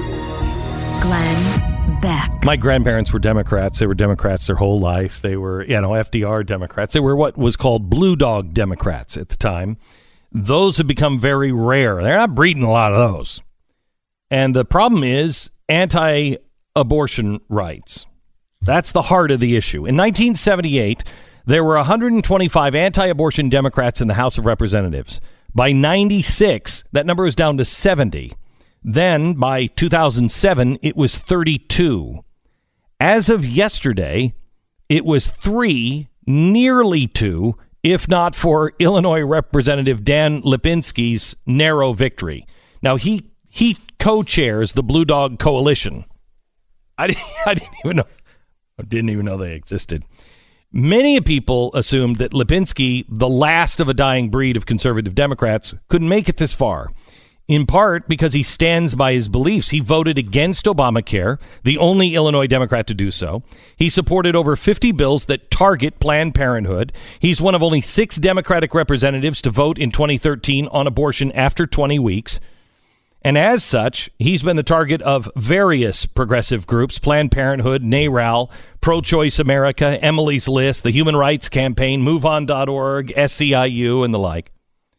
Glenn Beck. My grandparents were Democrats. They were Democrats their whole life. They were, you know, F D R Democrats. They were what was called Blue Dog Democrats at the time. Those have become very rare. They're not breeding a lot of those. And the problem is anti-abortion rights. That's the heart of the issue. In nineteen seventy-eight, there were one hundred twenty-five anti-abortion Democrats in the House of Representatives. By ninety-six, that number is down to seventy. Then, by two thousand seven, it was thirty-two. As of yesterday, it was three, nearly two, if not for Illinois Representative Dan Lipinski's narrow victory. Now, he he co-chairs the Blue Dog Coalition. I didn't, I didn't even know I didn't even know they existed. Many people assumed that Lipinski, the last of a dying breed of conservative Democrats, couldn't make it this far. In part because he stands by his beliefs. He voted against Obamacare, the only Illinois Democrat to do so. He supported over fifty bills that target Planned Parenthood. He's one of only six Democratic representatives to vote in twenty thirteen on abortion after twenty weeks. And as such, he's been the target of various progressive groups, Planned Parenthood, NARAL, Pro-Choice America, Emily's List, the Human Rights Campaign, move on dot org, S C I U, and the like.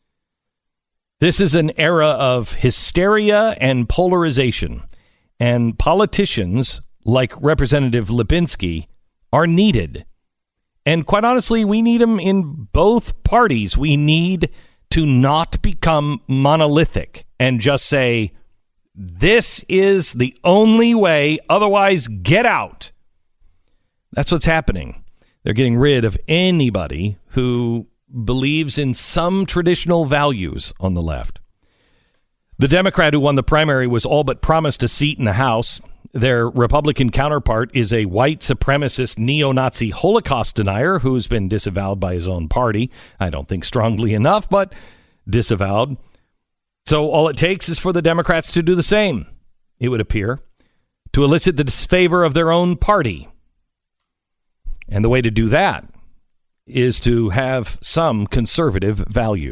This is an era of hysteria and polarization, and politicians like Representative Lipinski are needed. And quite honestly, we need them in both parties. We need to not become monolithic and just say, this is the only way, otherwise get out. That's what's happening. They're getting rid of anybody who believes in some traditional values on the left. The Democrat who won the primary was all but promised a seat in the House. Their Republican counterpart is a white supremacist neo-Nazi Holocaust denier who's been disavowed by his own party. I don't think strongly enough, but disavowed. So all it takes is for the Democrats to do the same, it would appear, to elicit the disfavor of their own party. And the way to do that is to have some conservative values.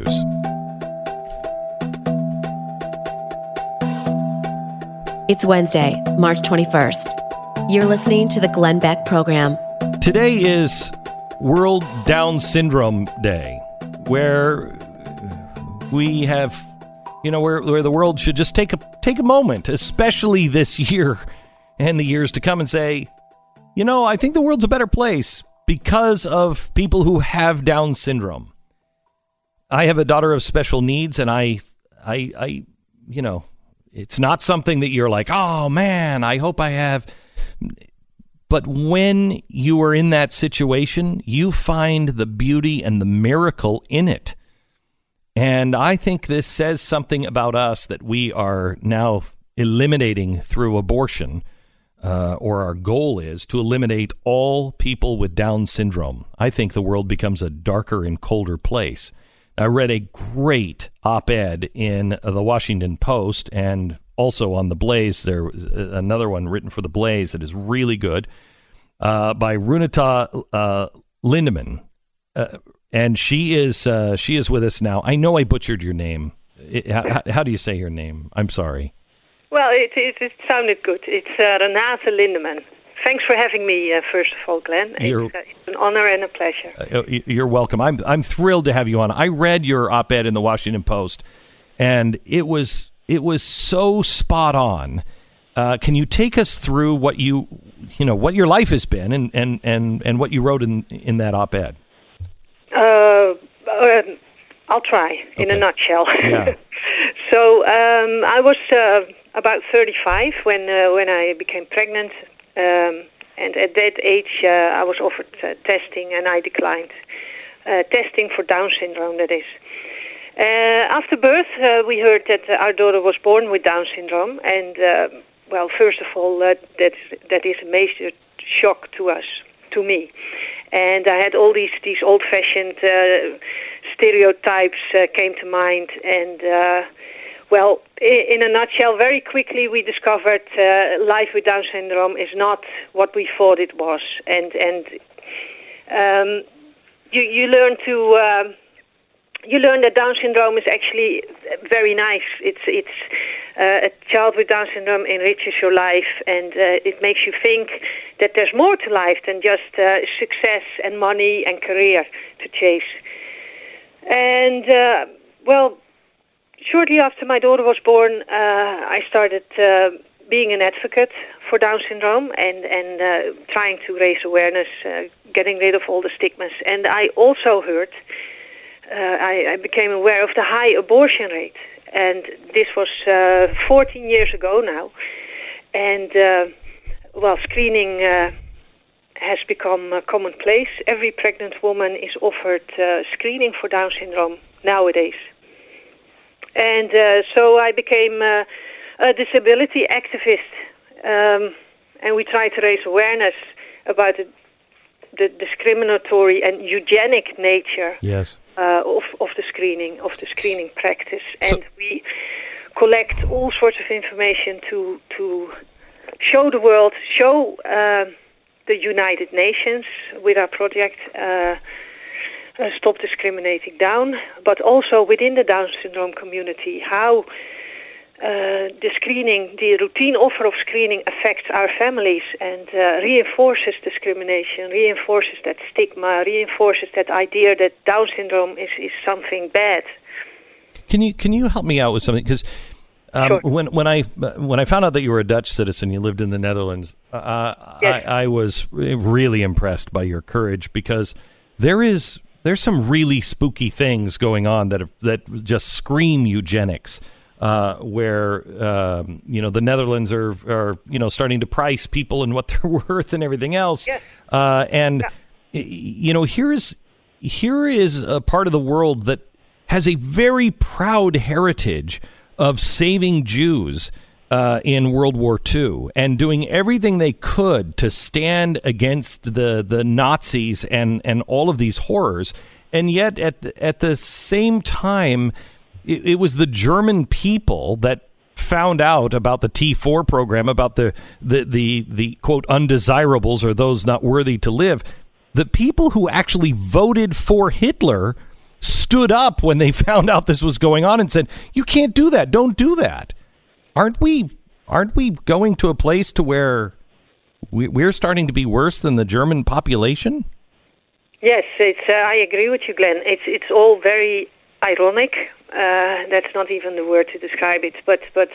It's Wednesday, March twenty-first. You're listening to the Glenn Beck Program. Today is World Down Syndrome Day, where we have, you know, where, where the world should just take a take a moment, especially this year and the years to come, and say, you know, I think the world's a better place because of people who have Down syndrome. I have a daughter of special needs, and I, I, I, you know, it's not something that you're like, oh man, I hope I have. But when you are in that situation, you find the beauty and the miracle in it. And I think this says something about us that we are now eliminating through abortion, uh, or our goal is to eliminate all people with Down syndrome. I think the world becomes a darker and colder place. I read a great op-ed in the Washington Post and also on The Blaze. There was another one written for The Blaze that is really good uh, by Runita uh, Lindemann. Uh, and she is uh, she is with us now. I know I butchered your name. It, how, how do you say your name? I'm sorry. Well, it, it, it sounded good. It's uh, Renate Lindemann. Thanks for having me, uh, first of all, Glenn. It's, uh, it's an honor and a pleasure. Uh, you're welcome. I'm I'm thrilled to have you on. I read your op-ed in the Washington Post, and it was it was so spot on. Uh, can you take us through what you you know what your life has been and, and, and, and what you wrote in in that op-ed? Uh, uh, I'll try in okay. a nutshell. Yeah. So um, I was uh, about thirty-five when uh, when I became pregnant. Um, and at that age, uh, I was offered uh, testing, and I declined. Uh, testing for Down syndrome, that is. Uh, after birth, uh, we heard that uh, our daughter was born with Down syndrome, and, uh, well, first of all, uh, that, that is a major shock to us, to me. And I had all these, these old-fashioned uh, stereotypes uh, came to mind, and... Uh, Well, in a nutshell, very quickly we discovered uh, life with Down syndrome is not what we thought it was, and and um, you you learn to uh, you learn that Down syndrome is actually very nice. It's it's uh, a child with Down syndrome enriches your life, and uh, it makes you think that there's more to life than just uh, success and money and career to chase. And uh, well. Shortly after my daughter was born, uh, I started uh, being an advocate for Down syndrome and, and uh, trying to raise awareness, uh, getting rid of all the stigmas. And I also heard, uh, I, I became aware of the high abortion rate. And this was uh, fourteen years ago now. And, uh, well, screening uh, has become uh, commonplace. Every pregnant woman is offered uh, screening for Down syndrome nowadays. And uh, so I became uh, a disability activist, um, and we tried to raise awareness about the, the discriminatory and eugenic nature yes. uh, of, of the screening, of the screening practice. So, and we collect all sorts of information to to show the world, show uh, the United Nations with our project. Uh, Uh, stop discriminating Down, but also within the Down syndrome community, how uh, the screening, the routine offer of screening affects our families and uh, reinforces discrimination, reinforces that stigma, reinforces that idea that Down syndrome is, is something bad. Can you can you help me out with something? Because um, sure. when when I when I found out that you were a Dutch citizen, you lived in the Netherlands, uh, yes. I, I was really impressed by your courage, because there is. There's some really spooky things going on that are, that just scream eugenics, uh, where um, you know the Netherlands are, are you know starting to price people and what they're worth and everything else. Yes. Uh, and yeah. you know here's here is a part of the world that has a very proud heritage of saving Jews uh, in World War Two and doing everything they could to stand against the, the Nazis and, and all of these horrors. And yet at the, at the same time, it, it was the German people that found out about the T four program, about the, the, the, the quote, undesirables, or those not worthy to live. The people who actually voted for Hitler stood up when they found out this was going on and said, you can't do that. Don't do that. Aren't we aren't we going to a place to where we, we're starting to be worse than the German population? Yes, it's. Uh, I agree with you, Glenn. It's it's all very ironic. Uh, that's not even the word to describe it, but but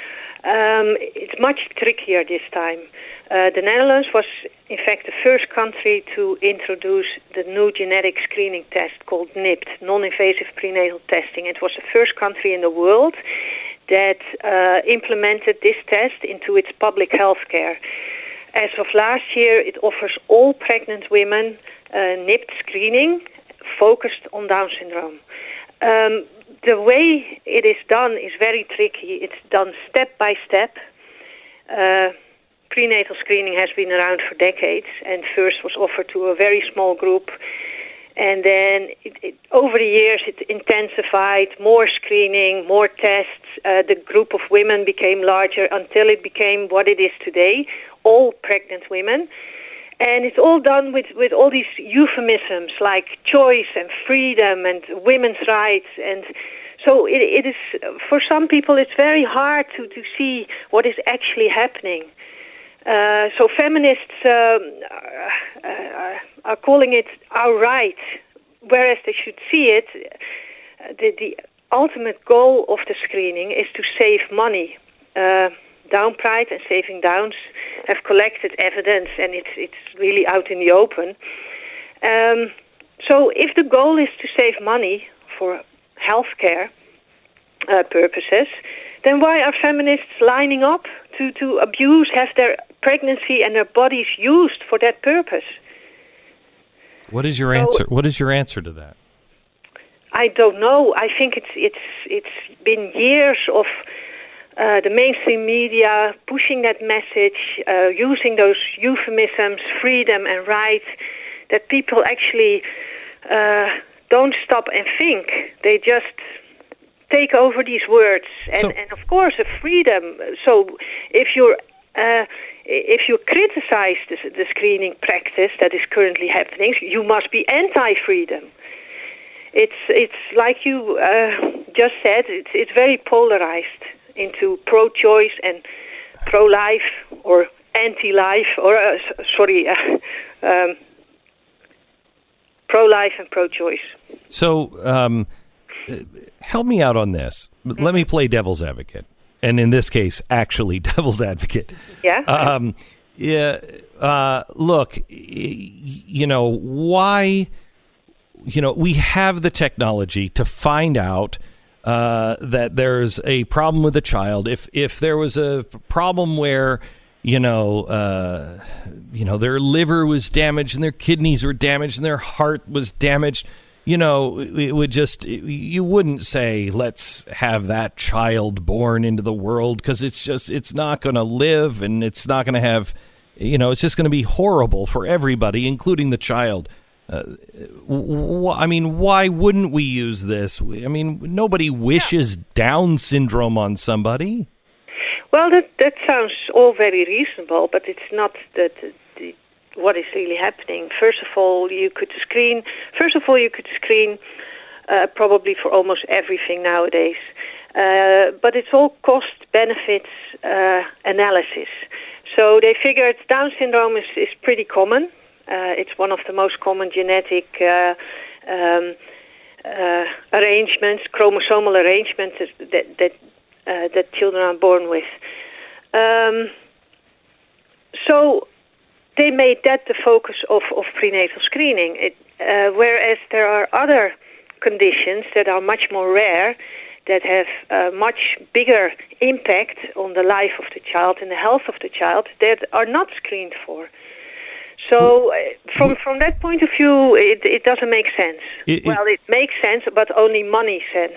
um, it's much trickier this time. Uh, the Netherlands was, in fact, the first country to introduce the new genetic screening test called N I P T, non-invasive prenatal testing. It was the first country in the world that uh, implemented this test into its public health care. as of last year, it offers all pregnant women uh, N I P T screening focused on Down syndrome. Um, the way it is done is very tricky. It's done step by step. Uh, prenatal screening has been around for decades, and first was offered to a very small group. And then it, it, over the years, it intensified, more screening, more tests. Uh, the group of women became larger until it became what it is today, all pregnant women. And it's all done with, with all these euphemisms like choice and freedom and women's rights. And so it, it is, for some people, it's very hard to, to see what is actually happening. Uh, so feminists um, are, are calling it our right, whereas they should see it. The, the ultimate goal of the screening is to save money. Uh, Down Pride and Saving Downs have collected evidence, and it's it's really out in the open. Um, so if the goal is to save money for healthcare uh, purposes, then why are feminists lining up to, to abuse, have their pregnancy and their bodies used for that purpose? What is your so, answer? What is your answer to that? I don't know. I think it's it's it's been years of uh, the mainstream media pushing that message, uh, using those euphemisms, freedom and right, that people actually uh, don't stop and think. They just take over these words, and, so, and of course, a freedom. So, if you're uh, if you criticize the, the screening practice that is currently happening, you must be anti-freedom. It's it's like you uh, just said. It's it's very polarized into pro-choice and pro-life, or anti-life, or uh, sorry, uh, um, pro-life and pro-choice. So. Um, Help me out on this. Let me play devil's advocate, and in this case, actually devil's advocate. Yeah. Um, yeah. Uh, look, you know, why? You know, we have the technology to find out uh, that there's a problem with a child. If if there was a problem where, you know, uh, you know, their liver was damaged and their kidneys were damaged and their heart was damaged. You know, it would just, you wouldn't say, let's have that child born into the world, because it's just, it's not going to live, and it's not going to have, you know, it's just going to be horrible for everybody, including the child. Uh, wh- I mean, why wouldn't we use this? I mean, nobody wishes yeah. Down syndrome on somebody. Well, that that sounds all very reasonable, but it's not that the, the what is really happening. First of all, you could screen. First of all, you could screen uh, probably for almost everything nowadays. Uh, but it's all cost benefits uh, analysis. So they figured Down syndrome is, is pretty common. Uh, it's one of the most common genetic uh, um, uh, arrangements, chromosomal arrangements that that uh, that children are born with. Um, so. They made that the focus of, of prenatal screening, it, uh, whereas there are other conditions that are much more rare, that have a much bigger impact on the life of the child and the health of the child, that are not screened for. So uh, from from that point of view, it, it doesn't make sense. It, it, well, it makes sense, but only money sense.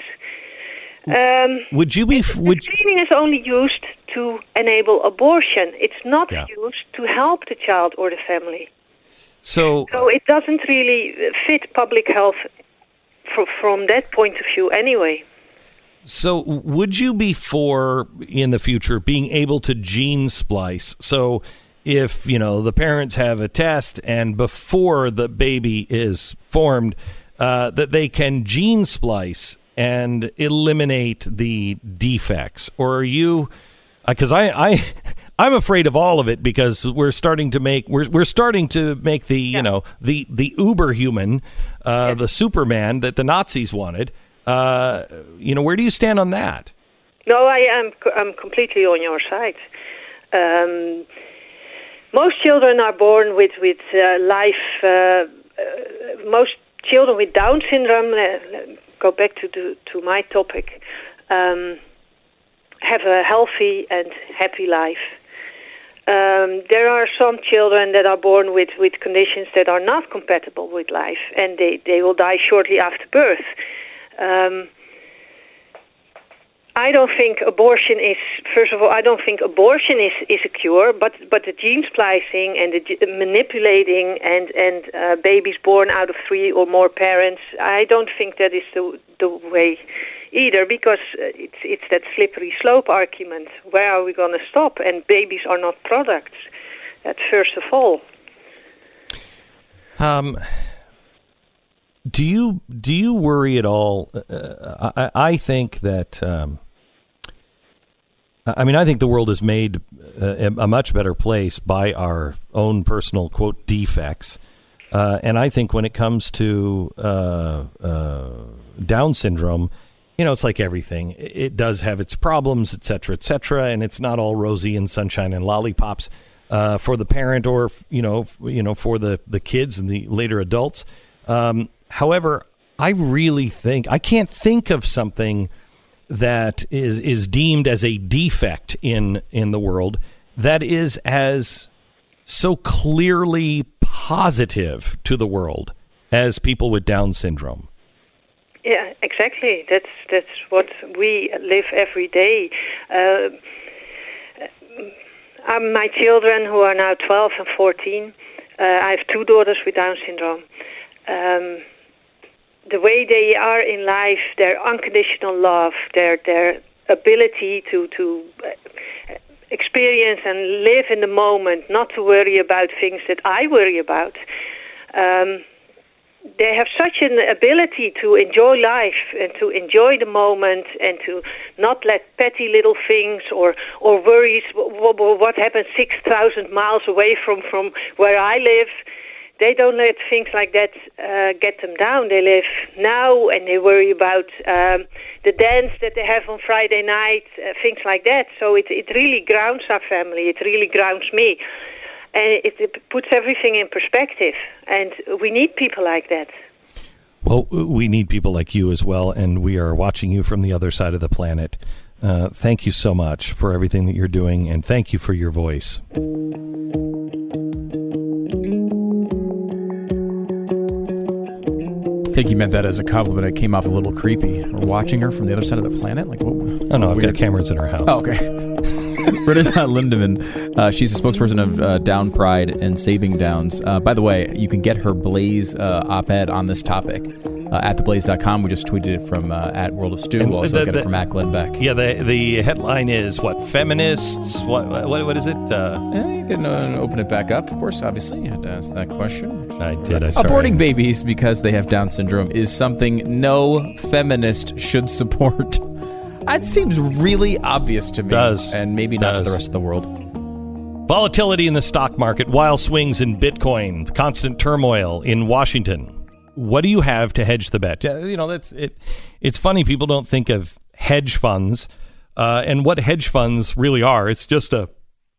Um, would you be? Would screening is only used to enable abortion. It's not yeah. used to help the child or the family. So, so it doesn't really fit public health for, from that point of view, anyway. So, would you be for in the future being able to gene splice? So, if you know the parents have a test and before the baby is formed, uh, that they can gene splice and eliminate the defects, or are you? Because I, I, I'm afraid of all of it, because we're starting to make we're we're starting to make the yeah. you know the the uber human, uh, yeah. the Superman that the Nazis wanted. Uh, you know, where do you stand on that? No, I am I'm completely on your side. Um, most children are born with with uh, life. Uh, uh, most children with Down syndrome. Uh, go back to the, to my topic. Um, have a healthy and happy life. Um, there are some children that are born with, with conditions that are not compatible with life, and they, they will die shortly after birth. Um, I don't think abortion is, first of all, I don't think abortion is, is a cure, but, but the gene splicing and the g- manipulating and, and uh, babies born out of three or more parents, I don't think that is the, the way either, because it's, it's that slippery slope argument. Where are we going to stop? And babies are not products, that's first of all. Um... Do you do you worry at all? Uh, I, I think that um, I mean I think the world is made a, a much better place by our own personal quote defects, uh, and I think when it comes to uh, uh, Down syndrome, you know, it's like everything. It does have its problems, et cetera, et cetera, and it's not all rosy and sunshine and lollipops uh, for the parent or you know you know for the, the kids and the later adults. Um, However, I really think I can't think of something that is is deemed as a defect in in the world that is as so clearly positive to the world as people with Down syndrome. Yeah, exactly. That's that's what we live every day. Uh, um, my children, who are now twelve and fourteen, uh, I have two daughters with Down syndrome. Um, the way they are in life, their unconditional love, their their ability to to experience and live in the moment, not to worry about things that I worry about. Um, they have such an ability to enjoy life and to enjoy the moment and to not let petty little things or, or worries, what, what happens six thousand miles away from, from where I live. They don't let things like that uh, get them down. They live now and they worry about um, the dance that they have on Friday night, uh, things like that. So it, it really grounds our family. It really grounds me. And it, it puts everything in perspective. And we need people like that. Well, we need people like you as well, and we are watching you from the other side of the planet. Uh, thank you so much for everything that you're doing, and thank you for your voice. I think you meant that as a compliment. It came off a little creepy. We're watching her from the other side of the planet? Like, what? Oh, no, I've weird. got cameras in her house. Oh, okay. Britta Lindemann, uh, she's a spokesperson of uh, Down Pride and Saving Downs. Uh, by the way, you can get her Blaze uh, op-ed on this topic uh, at the blaze dot com. We just tweeted it from uh, at World of Stu. And We'll also the, get the, it from at Glenn Beck. Yeah, the the headline is, what, feminists? What what, what is it? Uh, eh, you can uh, open it back up, of course, obviously. You had to ask that question. I did. I sorry. Aborting babies because they have Down syndrome is something no feminist should support. That seems really obvious to me. Does. And maybe Does. not to the rest of the world. Volatility in the stock market, wild swings in Bitcoin, constant turmoil in Washington. What do you have to hedge the bet? You know, that's it. It's funny, people don't think of hedge funds uh, and what hedge funds really are. It's just a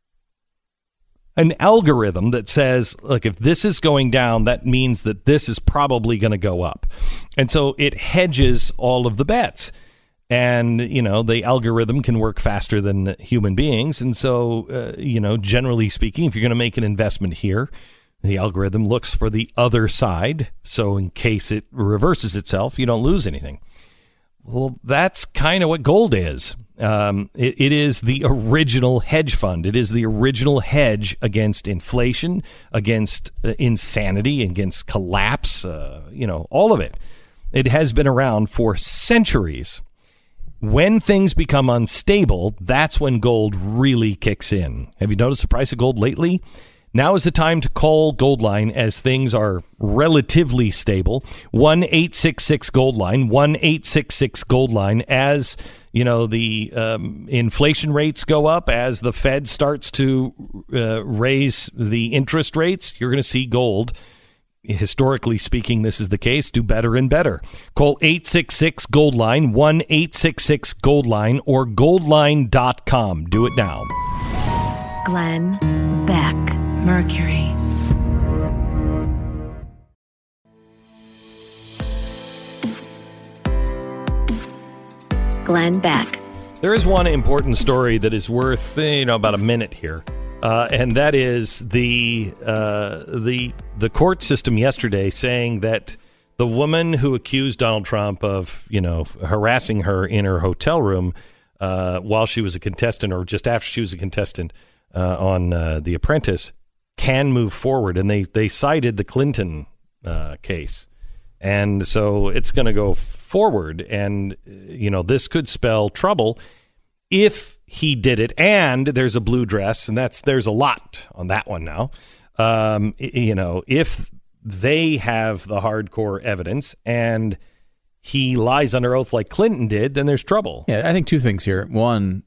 an algorithm that says, look, if this is going down, that means that this is probably going to go up. And so it hedges all of the bets. And, you know, the algorithm can work faster than human beings. And so, uh, you know, generally speaking, if you're going to make an investment here, the algorithm looks for the other side. So in case it reverses itself, you don't lose anything. Well, that's kind of what gold is. Um, it, it is the original hedge fund. It is the original hedge against inflation, against uh, insanity, against collapse, uh, you know, all of it. It has been around for centuries. When things become unstable, that's when gold really kicks in. Have you noticed the price of gold lately? Now is the time to call Goldline as things are relatively stable. one eight six six Goldline, one eight six six Goldline. As, you know, the um, inflation rates go up, as the Fed starts to uh, raise the interest rates, you're going to see gold, historically speaking, this is the case, do better and better. Call eight six six Goldline, one eight six six Goldline, or goldline dot com. Do it now. Glenn Beck, Mercury. Glenn Beck. There is one important story that is worth, you know, about a minute here. uh, and that is the uh, the the court system yesterday saying that the woman who accused Donald Trump of, you know, harassing her in her hotel room uh, while she was a contestant, or just after she was a contestant uh, on uh, The Apprentice, can move forward. And they, they cited the Clinton uh, case. And so it's going to go forward. And, you know, this could spell trouble if he did it. And there's a blue dress, and that's there's a lot on that one now. Um, you know, if they have the hardcore evidence and he lies under oath like Clinton did, then there's trouble. Yeah, I think two things here. One,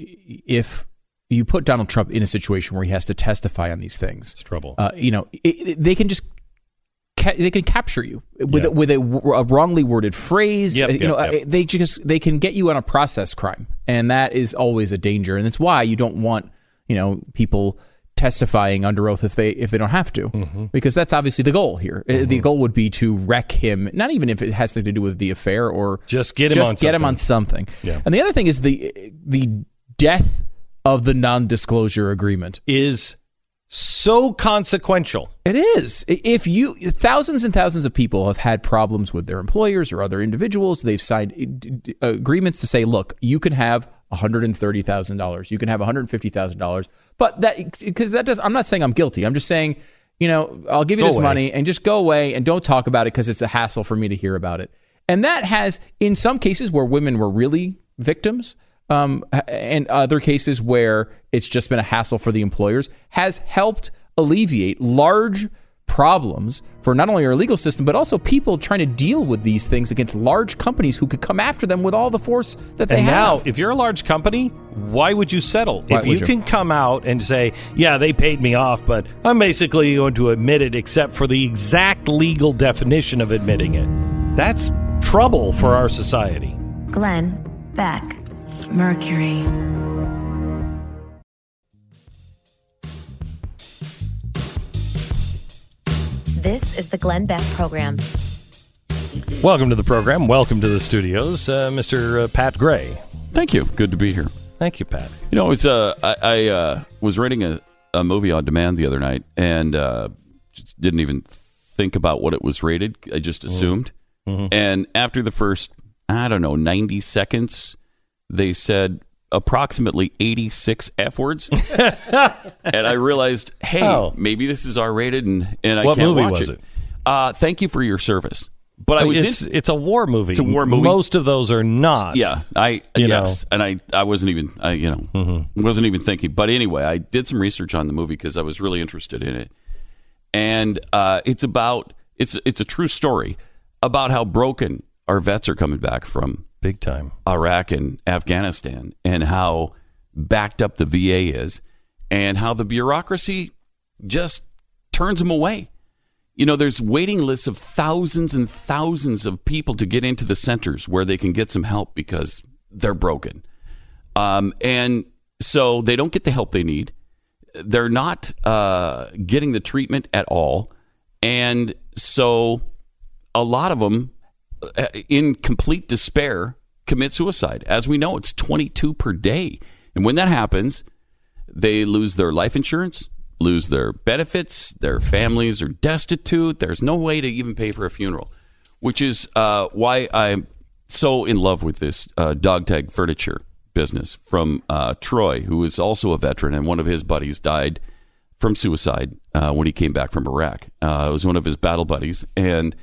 if you put Donald Trump in a situation where he has to testify on these things, it's trouble. Uh, you know, it, it, they can just ca- they can capture you with yeah. a, with a, a wrongly worded phrase. Yep, you yep, know, yep. they just they can get you on a process crime, and that is always a danger. And that's why you don't want, you know, people testifying under oath if they if they don't have to, mm-hmm. because that's obviously the goal here. Mm-hmm. The goal would be to wreck him, not even if it has to do with the affair, or just get him just on get something. him on something. Yeah. And the other thing is the the death of the non-disclosure agreement is so consequential. It is. If you thousands and thousands of people have had problems with their employers or other individuals, they've signed agreements to say, look, you can have one hundred thirty thousand dollars, you can have one hundred fifty thousand dollars, but that because that does. I'm not saying I'm guilty. I'm just saying, you know, I'll give you go this away. money and just go away and don't talk about it because it's a hassle for me to hear about it. And that has, in some cases where women were really victims, um, and other cases where it's just been a hassle for the employers, has helped alleviate large problems for not only our legal system, but also people trying to deal with these things against large companies who could come after them with all the force that they and have. now, if you're a large company, why would you settle? Why if you, you can come out and say, yeah, they paid me off, but I'm basically going to admit it except for the exact legal definition of admitting it. That's trouble for our society. Glenn Beck, Mercury. This is the Glenn Beck Program. Welcome to the program. Welcome to the studios, uh, Mister Uh, Pat Gray. Thank you. Good to be here. Thank you, Pat. You know, it's uh, I, I uh, was renting a, a movie on demand the other night and uh, just didn't even think about what it was rated. I just assumed. Mm-hmm. And after the first, I don't know, ninety seconds, they said approximately eighty-six F words. And I realized, hey, oh. maybe this is R-rated and, and I what can't movie watch was it. it? Uh, thank you for your service. But I was it's, in, it's a war movie. It's a war movie. Most of those are not. Yeah, I you yes, know. and I, I wasn't even I you know mm-hmm. wasn't even thinking. But anyway, I did some research on the movie because I was really interested in it, and uh, it's about it's it's a true story about how broken our vets are coming back from big time Iraq and Afghanistan, and how backed up the V A is, and how the bureaucracy just turns them away. You know, there's waiting lists of thousands and thousands of people to get into the centers where they can get some help because they're broken. Um, and so they don't get the help they need. They're not uh, getting the treatment at all. And so a lot of them, in complete despair, commit suicide. As we know, it's twenty-two per day. And when that happens, they lose their life insurance, lose their benefits, their families are destitute, there's no way to even pay for a funeral, which is uh, why I'm so in love with this uh, dog tag furniture business from uh, Troy, who is also a veteran, and one of his buddies died from suicide uh, when he came back from Iraq. Uh, it was one of his battle buddies, and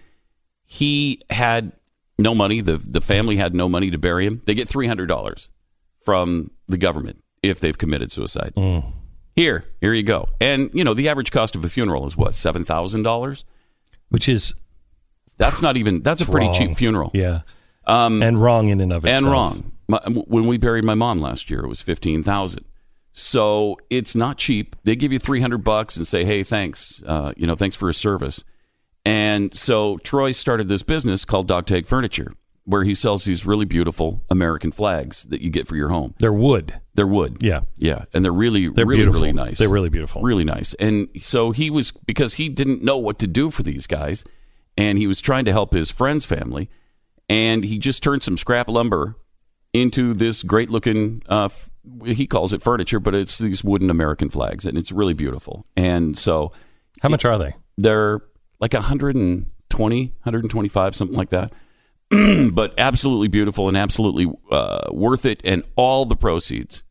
he had no money. The, the family had no money to bury him. They get three hundred dollars from the government if they've committed suicide. Mm. Here, here you go. And, you know, the average cost of a funeral is what, seven thousand dollars? Which is... That's not even... That's a pretty wrong. cheap funeral. Yeah. Um, and wrong in and of itself. And wrong. My, when we buried my mom last year, it was fifteen thousand dollars. So it's not cheap. They give you three hundred bucks and say, hey, thanks. Uh, you know, thanks for your service. And so Troy started this business called Dog Tag Furniture, where he sells these really beautiful American flags that you get for your home. They're wood. They're wood. Yeah. Yeah. And they're really, they're really, beautiful. really nice. They're really beautiful. Really nice. And so he was, because he didn't know what to do for these guys, and he was trying to help his friend's family, and he just turned some scrap lumber into this great-looking, uh, f- he calls it furniture, but it's these wooden American flags, and it's really beautiful. And so... How much are they? They're like one hundred twenty, one hundred twenty-five, something like that. But absolutely beautiful and absolutely uh, worth it. And all the proceeds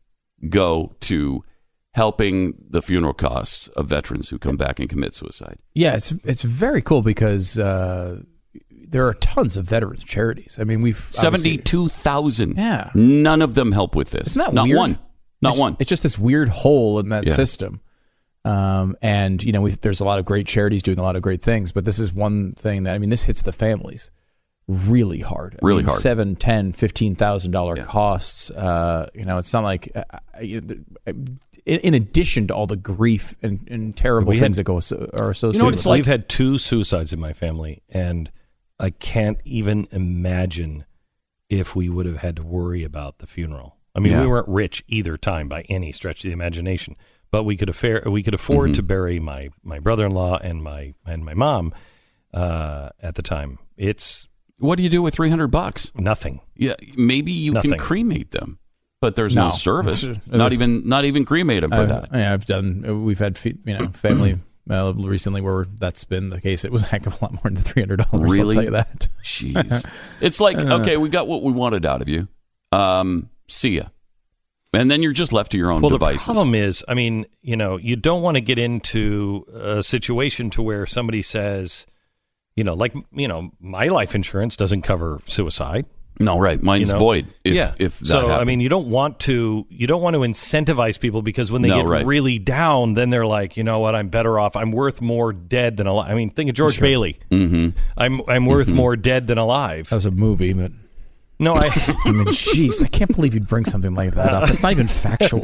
go to helping the funeral costs of veterans who come back and commit suicide. Yeah, it's it's very cool because uh, there are tons of veterans charities. I mean, we've seventy-two thousand. Yeah, none of them help with this. Isn't that not weird? one? Not it's, one. It's just this weird hole in that Yeah. system. Um, and you know, we, there's a lot of great charities doing a lot of great things, but this is one thing that I mean, this hits the families really hard. I Really mean, hard. Seven, ten, fifteen thousand dollar costs. Uh, you know, it's not like uh, you know, in, in addition to all the grief and, and terrible We things had- that go are associated. You know what with it's it. like? We've had two suicides in my family, and I can't even imagine if we would have had to worry about the funeral. I mean, Yeah. we weren't rich either time by any stretch of the imagination, but we could affair, we could afford Mm-hmm. to bury my, my brother-in-law and my and my mom uh, at the time. It's What do you do with three hundred bucks? nothing. Yeah, maybe you Nothing. can cremate them, but there's no, No. service. not even not even cremate them for I've, that. yeah, I've done. We've had fe- you know family uh, recently where that's been the case. It was a heck of a lot more than three hundred dollars. Really? I'll tell you that. Jeez. It's like, okay, we got what we wanted out of you. Um, see ya. And then you're just left to your own Well, devices. the problem is, I mean, you know, you don't want to get into a situation to where somebody says, you know, like, you know, my life insurance doesn't cover suicide. No, right. Mine's You know? void. If, yeah. If that so, I happened. mean, you don't want to, you don't want to incentivize people because when they No, get right. really down, then they're like, you know what, I'm better off. I'm worth more dead than alive. I mean, think of George Sure. Bailey. Mm-hmm. I'm, I'm worth more dead than alive. That was a movie, but no, I, I mean, jeez, I can't believe you'd bring something like that up. It's not even factual.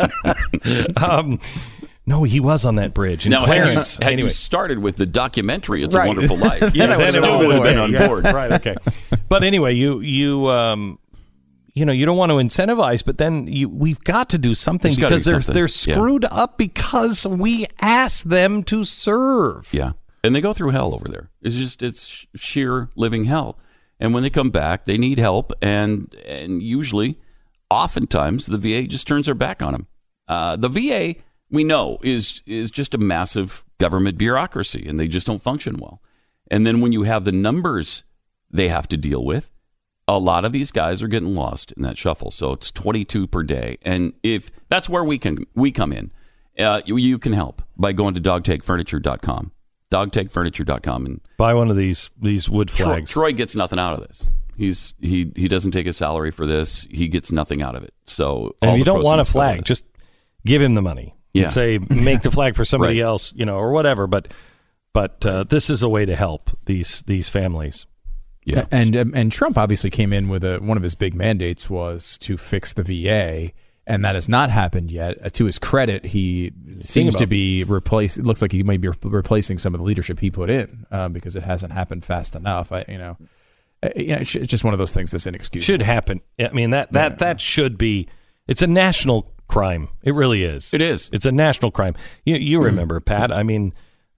um, no, he was on that bridge. In now, had, you, Clarence. had Anyway. you started with the documentary, It's Right. a Wonderful Life, Yeah, you then it still all would have would been have on yeah, board. right? Okay, but anyway, you you um, you know, you don't want to incentivize, but then you we've got to do something There's gotta because be they're something. they're Yeah. screwed up because we asked them to serve. Yeah. And they go through hell over there. It's just, it's sheer living hell. And when they come back, they need help. And, and usually, oftentimes, the V A just turns their back on them. Uh, the V A, we know, is, is just a massive government bureaucracy, and they just don't function well. And then when you have the numbers they have to deal with, a lot of these guys are getting lost in that shuffle. So it's twenty-two per day. And if that's where we can, we come in. Uh, you, you can help by going to dog tag furniture dot com. dog tag furniture dot com, and Buy one of these these wood Troy, flags. Troy gets nothing out of this. He's he he doesn't take a salary for this. He gets nothing out of it. So And all if you the don't want a proceeds go to flag, this. just give him the money. Yeah. Say make the flag for somebody Right. else, you know, or whatever. But but uh, this is a way to help these these families. Yeah. And um, and Trump obviously came in with a one of his big mandates was to fix the V A, and that has not happened yet. Uh, to his credit, he seems about- to be replace. It looks like he may be re- replacing some of the leadership he put in uh, because it hasn't happened fast enough. I, you know, uh, you know, it's it's just one of those things that's inexcusable. Should happen. I mean that that Yeah. that should be. It's a national crime. It really is. It is. It's a national crime. You you remember, Pat? I mean,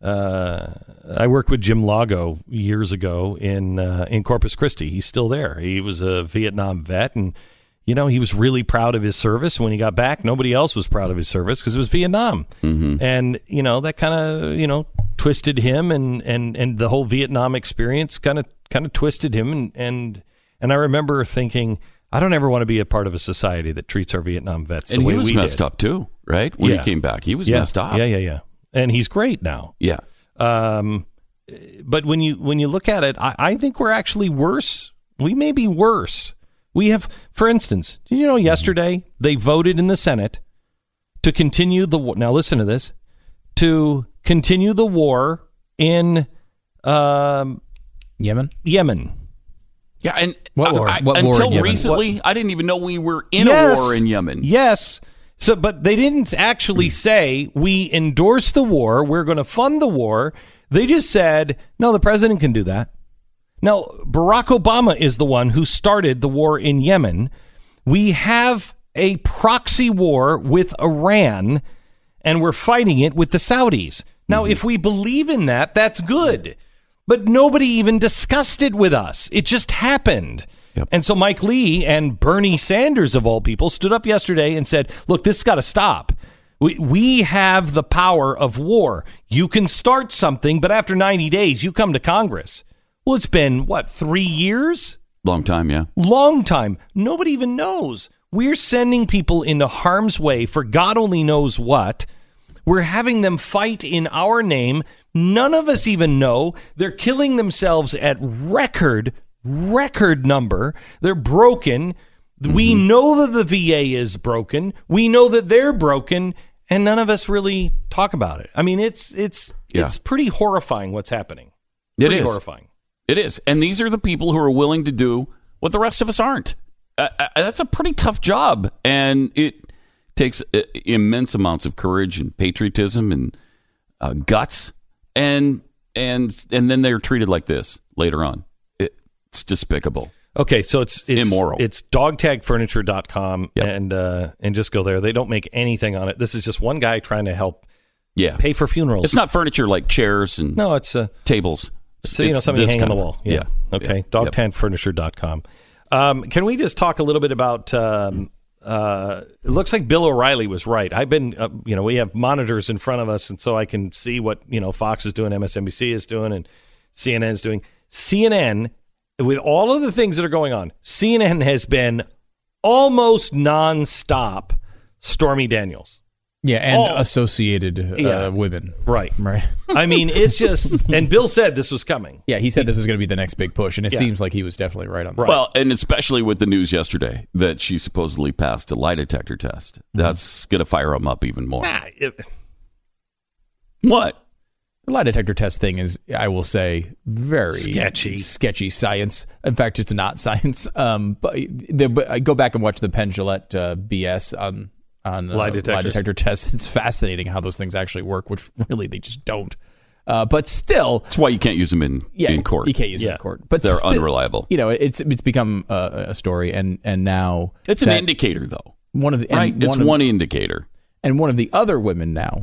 uh, I worked with Jim Lago years ago in uh, in Corpus Christi. He's still there. He was a Vietnam vet, and you know he was really proud of his service. When he got back, nobody else was proud of his service because it was Vietnam, Mm-hmm. and you know that kind of you know twisted him, and and and the whole Vietnam experience kind of kind of twisted him, and and and I remember thinking, I don't ever want to be a part of a society that treats our Vietnam vets and the way he was we messed did. up too, right? When Yeah. he came back, he was yeah. messed up. Yeah, yeah, yeah. And he's great now. Yeah. Um, but when you when you look at it, I, I think we're actually worse. We may be worse. We have, for instance, did you know yesterday they voted in the Senate to continue the war. Now listen to this: to continue the war in um, Yemen. Yemen. Yeah, and What I- war? I- What war in until Yemen? recently, I didn't even know we were in Yes. a war in Yemen. Yes. So, but they didn't actually say we endorse the war. We're going to fund the war. They just said, no, the president can do that. Now, Barack Obama is the one who started the war in Yemen. We have a proxy war with Iran, and we're fighting it with the Saudis. Now, if we believe in that, that's good. But nobody even discussed it with us. It just happened. Yep. And so Mike Lee and Bernie Sanders, of all people, stood up yesterday and said, look, this has got to stop. We, we have the power of war. You can start something, but after ninety days, you come to Congress. Well, it's been, what, three years? Long time, yeah. Long time. Nobody even knows. We're sending people into harm's way for God only knows what. We're having them fight in our name. None of us even know. They're killing themselves at record, record number. They're broken. Mm-hmm. We know that the V A is broken. We know that they're broken. And none of us really talk about it. I mean, it's it's yeah. it's pretty horrifying what's happening. Pretty it is horrifying. It is. And these are the people who are willing to do what the rest of us aren't. Uh, uh, that's a pretty tough job. And it takes uh, immense amounts of courage and patriotism and uh, guts. And and and then they're treated like this later on. It, it's despicable. Okay, so it's, it's immoral. It's dog tag furniture dot com yep. and uh, and just go there. They don't make anything on it. This is just one guy trying to help yeah. pay for funerals. It's not furniture like chairs and no, it's uh, tables. So, you know, something you hang on the wall. Yeah. yeah. Okay, yeah. dog tag furniture dot com. Um, can we just talk a little bit about, um, uh, it looks like Bill O'Reilly was right. I've been, uh, you know, we have monitors in front of us, and so I can see what, you know, Fox is doing, M S N B C is doing, and C N N is doing. C N N, with all of the things that are going on, C N N has been almost nonstop Stormy Daniels. Yeah, and All, associated uh, yeah, women. Right. Right. I mean, it's just, and Bill said this was coming. Yeah, he said this was going to be the next big push, and it yeah. seems like he was definitely right on that. Right. Well, and especially with the news yesterday that she supposedly passed a lie detector test. Mm-hmm. That's going to fire him up even more. Nah, it, what? The lie detector test thing is, I will say, very sketchy, sketchy science. In fact, it's not science. Um, but, the, but I go back and watch the Penn Jillette uh, B S on on uh, lie, lie detector tests. It's fascinating how those things actually work, which really they just don't. Uh, but still, that's why you can't use them in yeah, in court. You can't use yeah. them in court, but they're still, unreliable. You know, it's it's become a, a story, and and now it's an indicator, though. One of the right, and it's one, of, one indicator, and one of the other women now.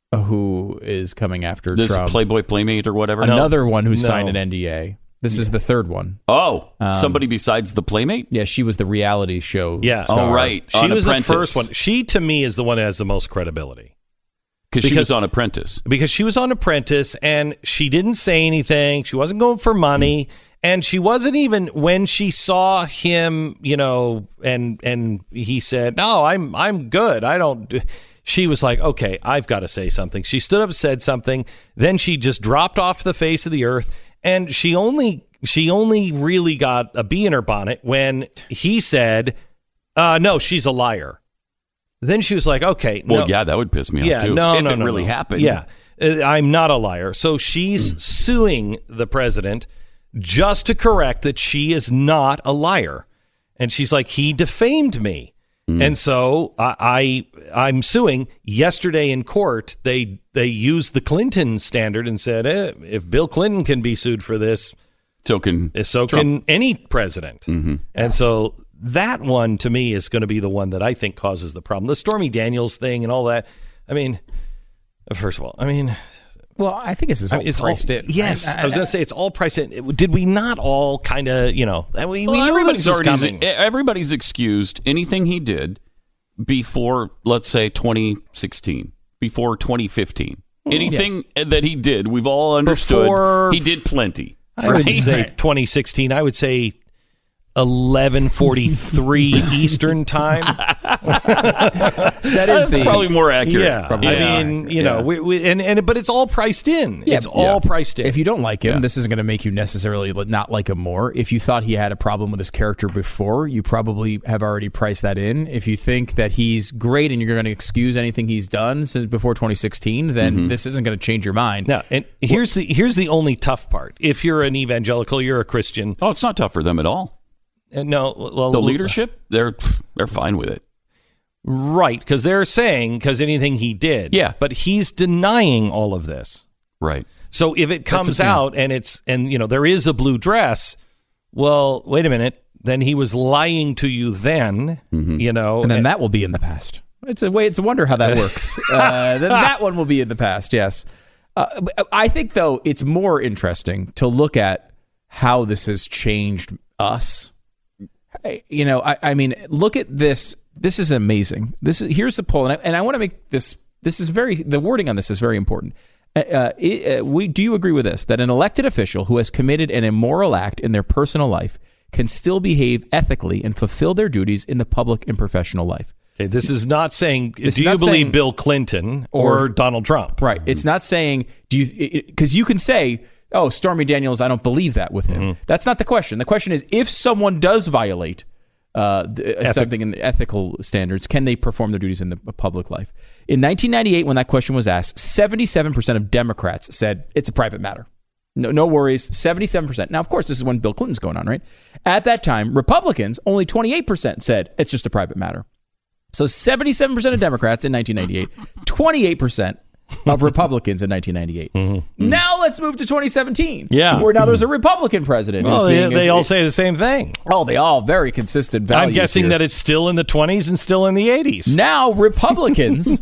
Who is coming after this Trump. Playboy Playmate or whatever? Another no. one who no. signed an N D A. This yeah. is the third one. Oh, um, somebody besides the Playmate? Yeah, she was the reality show yeah. star. Oh, right. She on was Apprentice. the first one. She, to me, is the one that has the most credibility. Because she was on Apprentice. Because she was on Apprentice, and she didn't say anything. She wasn't going for money. Mm. And she wasn't even, when she saw him, you know, and and he said, no, I'm I'm good. I don't do... She was like, okay, I've got to say something. She stood up, said something. Then she just dropped off the face of the earth. And she only she only really got a bee in her bonnet when he said, uh, no, she's a liar. Then she was like, okay. Well, no. yeah, that would piss me yeah, off, too. No, if no, it no, really no. happened. Yeah, uh, I'm not a liar. So she's mm. suing the president just to correct that she is not a liar. And she's like, he defamed me. Mm. And so I, I, I'm suing. Yesterday in court, they they used the Clinton standard and said, eh, if Bill Clinton can be sued for this, so can so Trump. can any president. Mm-hmm. And so that one, to me, is going to be the one that I think causes the problem. The Stormy Daniels thing and all that. I mean, first of all, I mean... Well, I think this is all I mean, it's priced all, in. Yes, I, I, I was going to say it's all priced in. Did we not all kind of, you know, we, well, we knew everybody's this was already coming. Everybody's excused anything he did before, let's say, twenty sixteen, before twenty fifteen. Anything yeah. that he did, we've all understood before, he did plenty. I right? would say twenty sixteen. I would say eleven forty-three Eastern time. that is That's the, probably more accurate. Yeah, probably. I mean, you know, yeah. we, we, and and but it's all priced in. Yeah, it's all yeah. priced in. If you don't like him, yeah. this isn't going to make you necessarily not like him more. If you thought he had a problem with his character before, you probably have already priced that in. If you think that he's great and you're going to excuse anything he's done since before twenty sixteen, then mm-hmm. this isn't going to change your mind. Now, and here's the here's the only tough part. If you're an evangelical, you're a Christian. Oh, it's not tough for them at all. Uh, no, well, the leadership, they're they're fine with it. Right, because they're saying because anything he did. Yeah. But he's denying all of this. Right. So if it comes out and it's, and you know, there is a blue dress, well, wait a minute, then he was lying to you then, mm-hmm. you know. And then and, that will be in the past. It's a way, it's a wonder how that works. uh, then that one will be in the past, yes. Uh, I think, though, it's more interesting to look at how this has changed us. You know, I, I mean, look at this. This is amazing. This is here's the poll, and I, and I want to make this. This is very. The wording on this is very important. Uh, it, uh, we do you agree with this? That an elected official who has committed an immoral act in their personal life can still behave ethically and fulfill their duties in the public and professional life. Okay, this is not saying. This do is you not believe saying- Bill Clinton or, or- Donald Trump? Right. It's not saying do you because you can say, "Oh, Stormy Daniels, I don't believe that with him." Mm-hmm. That's not the question. The question is if someone does violate uh, the, Ethic. something in the ethical standards, can they perform their duties in the public life? In nineteen ninety-eight, when that question was asked, seventy-seven percent of Democrats said it's a private matter. No, no worries. seventy-seven percent. Now, of course, this is when Bill Clinton's going on, right? At that time, Republicans, only twenty-eight percent said it's just a private matter. So seventy-seven percent of Democrats in nineteen ninety-eight, twenty-eight percent of Republicans in nineteen ninety-eight. Mm-hmm. Now let's move to twenty seventeen. Yeah. Where now there's a Republican president. Well, who's they, being- they is- all say the same thing. Oh, they all very consistent values. I'm guessing here. that it's still in the twenties and still in the eighties. Now Republicans,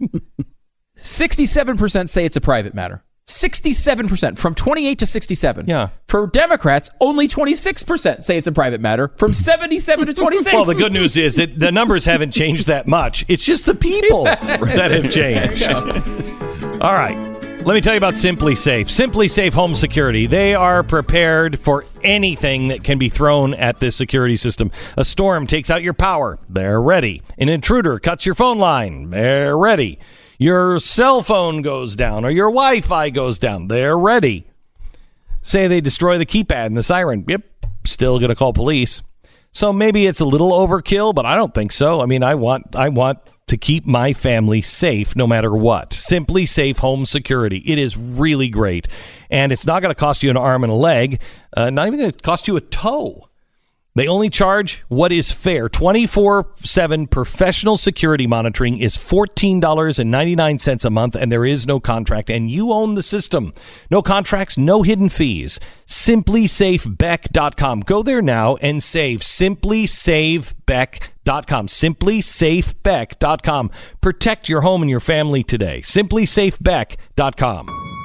sixty-seven percent say it's a private matter. sixty-seven percent from twenty-eight to sixty-seven. Yeah. For Democrats, only twenty-six percent say it's a private matter from seventy-seven to twenty-six. Well, the good news is that the numbers haven't changed that much. It's just the people that have changed. All right. Let me tell you about Simply Safe. Simply Safe Home Security. They are prepared for anything that can be thrown at this security system. A storm takes out your power. They're ready. An intruder cuts your phone line. They're ready. Your cell phone goes down or your Wi-Fi goes down. They're ready. Say they destroy the keypad and the siren. Yep, still going to call police. So maybe it's a little overkill, but I don't think so. I mean, I want I want to keep my family safe no matter what. Simply Safe Home Security. It is really great. And it's not going to cost you an arm and a leg. Uh, not even going to cost you a toe. They only charge what is fair. twenty-four seven professional security monitoring is fourteen dollars and ninety-nine cents a month, and there is no contract, and you own the system. No contracts, no hidden fees. simply safe beck dot com. Go there now and save. simply save beck dot com. simply safe beck dot com. Protect your home and your family today. simply safe beck dot com.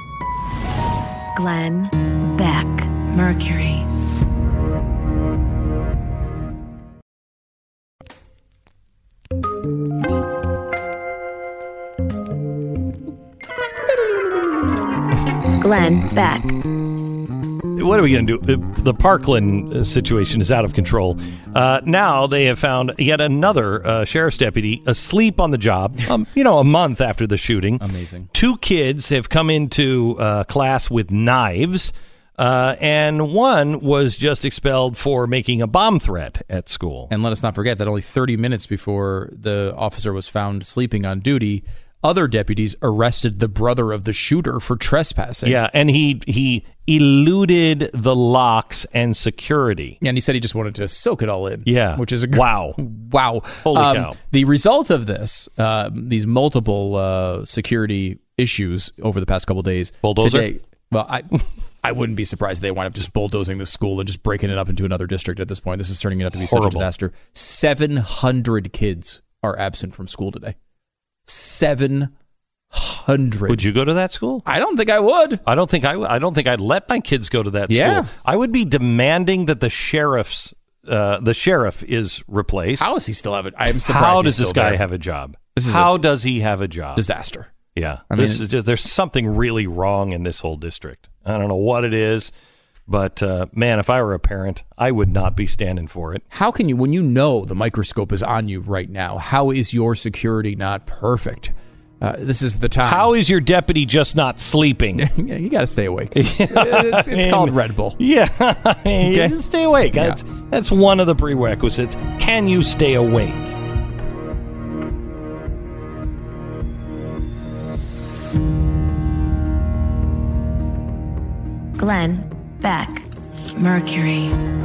Glenn Beck, Mercury. Glenn Beck. What are we going to do? The, the Parkland uh, situation is out of control. Uh, now they have found yet another uh, sheriff's deputy asleep on the job, um, you know, a month after the shooting. Amazing. Two kids have come into uh, class with knives, uh, and one was just expelled for making a bomb threat at school. And let us not forget that only thirty minutes before the officer was found sleeping on duty, other deputies arrested the brother of the shooter for trespassing. Yeah, and he he eluded the locks and security. And he said he just wanted to soak it all in. Yeah. Which is a wow. Wow. Holy Um, cow. The result of this, uh, these multiple uh, security issues over the past couple of days. Bulldozer? Today, well, I I wouldn't be surprised if they wind up just bulldozing the school and just breaking it up into another district at this point. This is turning out to be Horrible. such a disaster. seven hundred kids are absent from school today. seven hundred. Would you go to that school? I don't think I would. I don't think I. I don't think I'd let my kids go to that Yeah. school. I would be demanding that the sheriff's uh, the sheriff is replaced. How does he still have it? I'm surprised. How he's does this still guy there. have a job? This is How a does he have a job? disaster. Yeah, I this mean- is just, there's something really wrong in this whole district. I don't know what it is, but uh, man, if I were a parent, I would not be standing for it. How can you, when you know the microscope is on you right now, how is your security not perfect? Uh, this is the time. How is your deputy just not sleeping? Yeah, you got to stay awake. it's it's called Red Bull. Yeah, Okay. just stay awake. Yeah. That's that's one of the prerequisites. Can you stay awake? Glenn Beck, Mercury.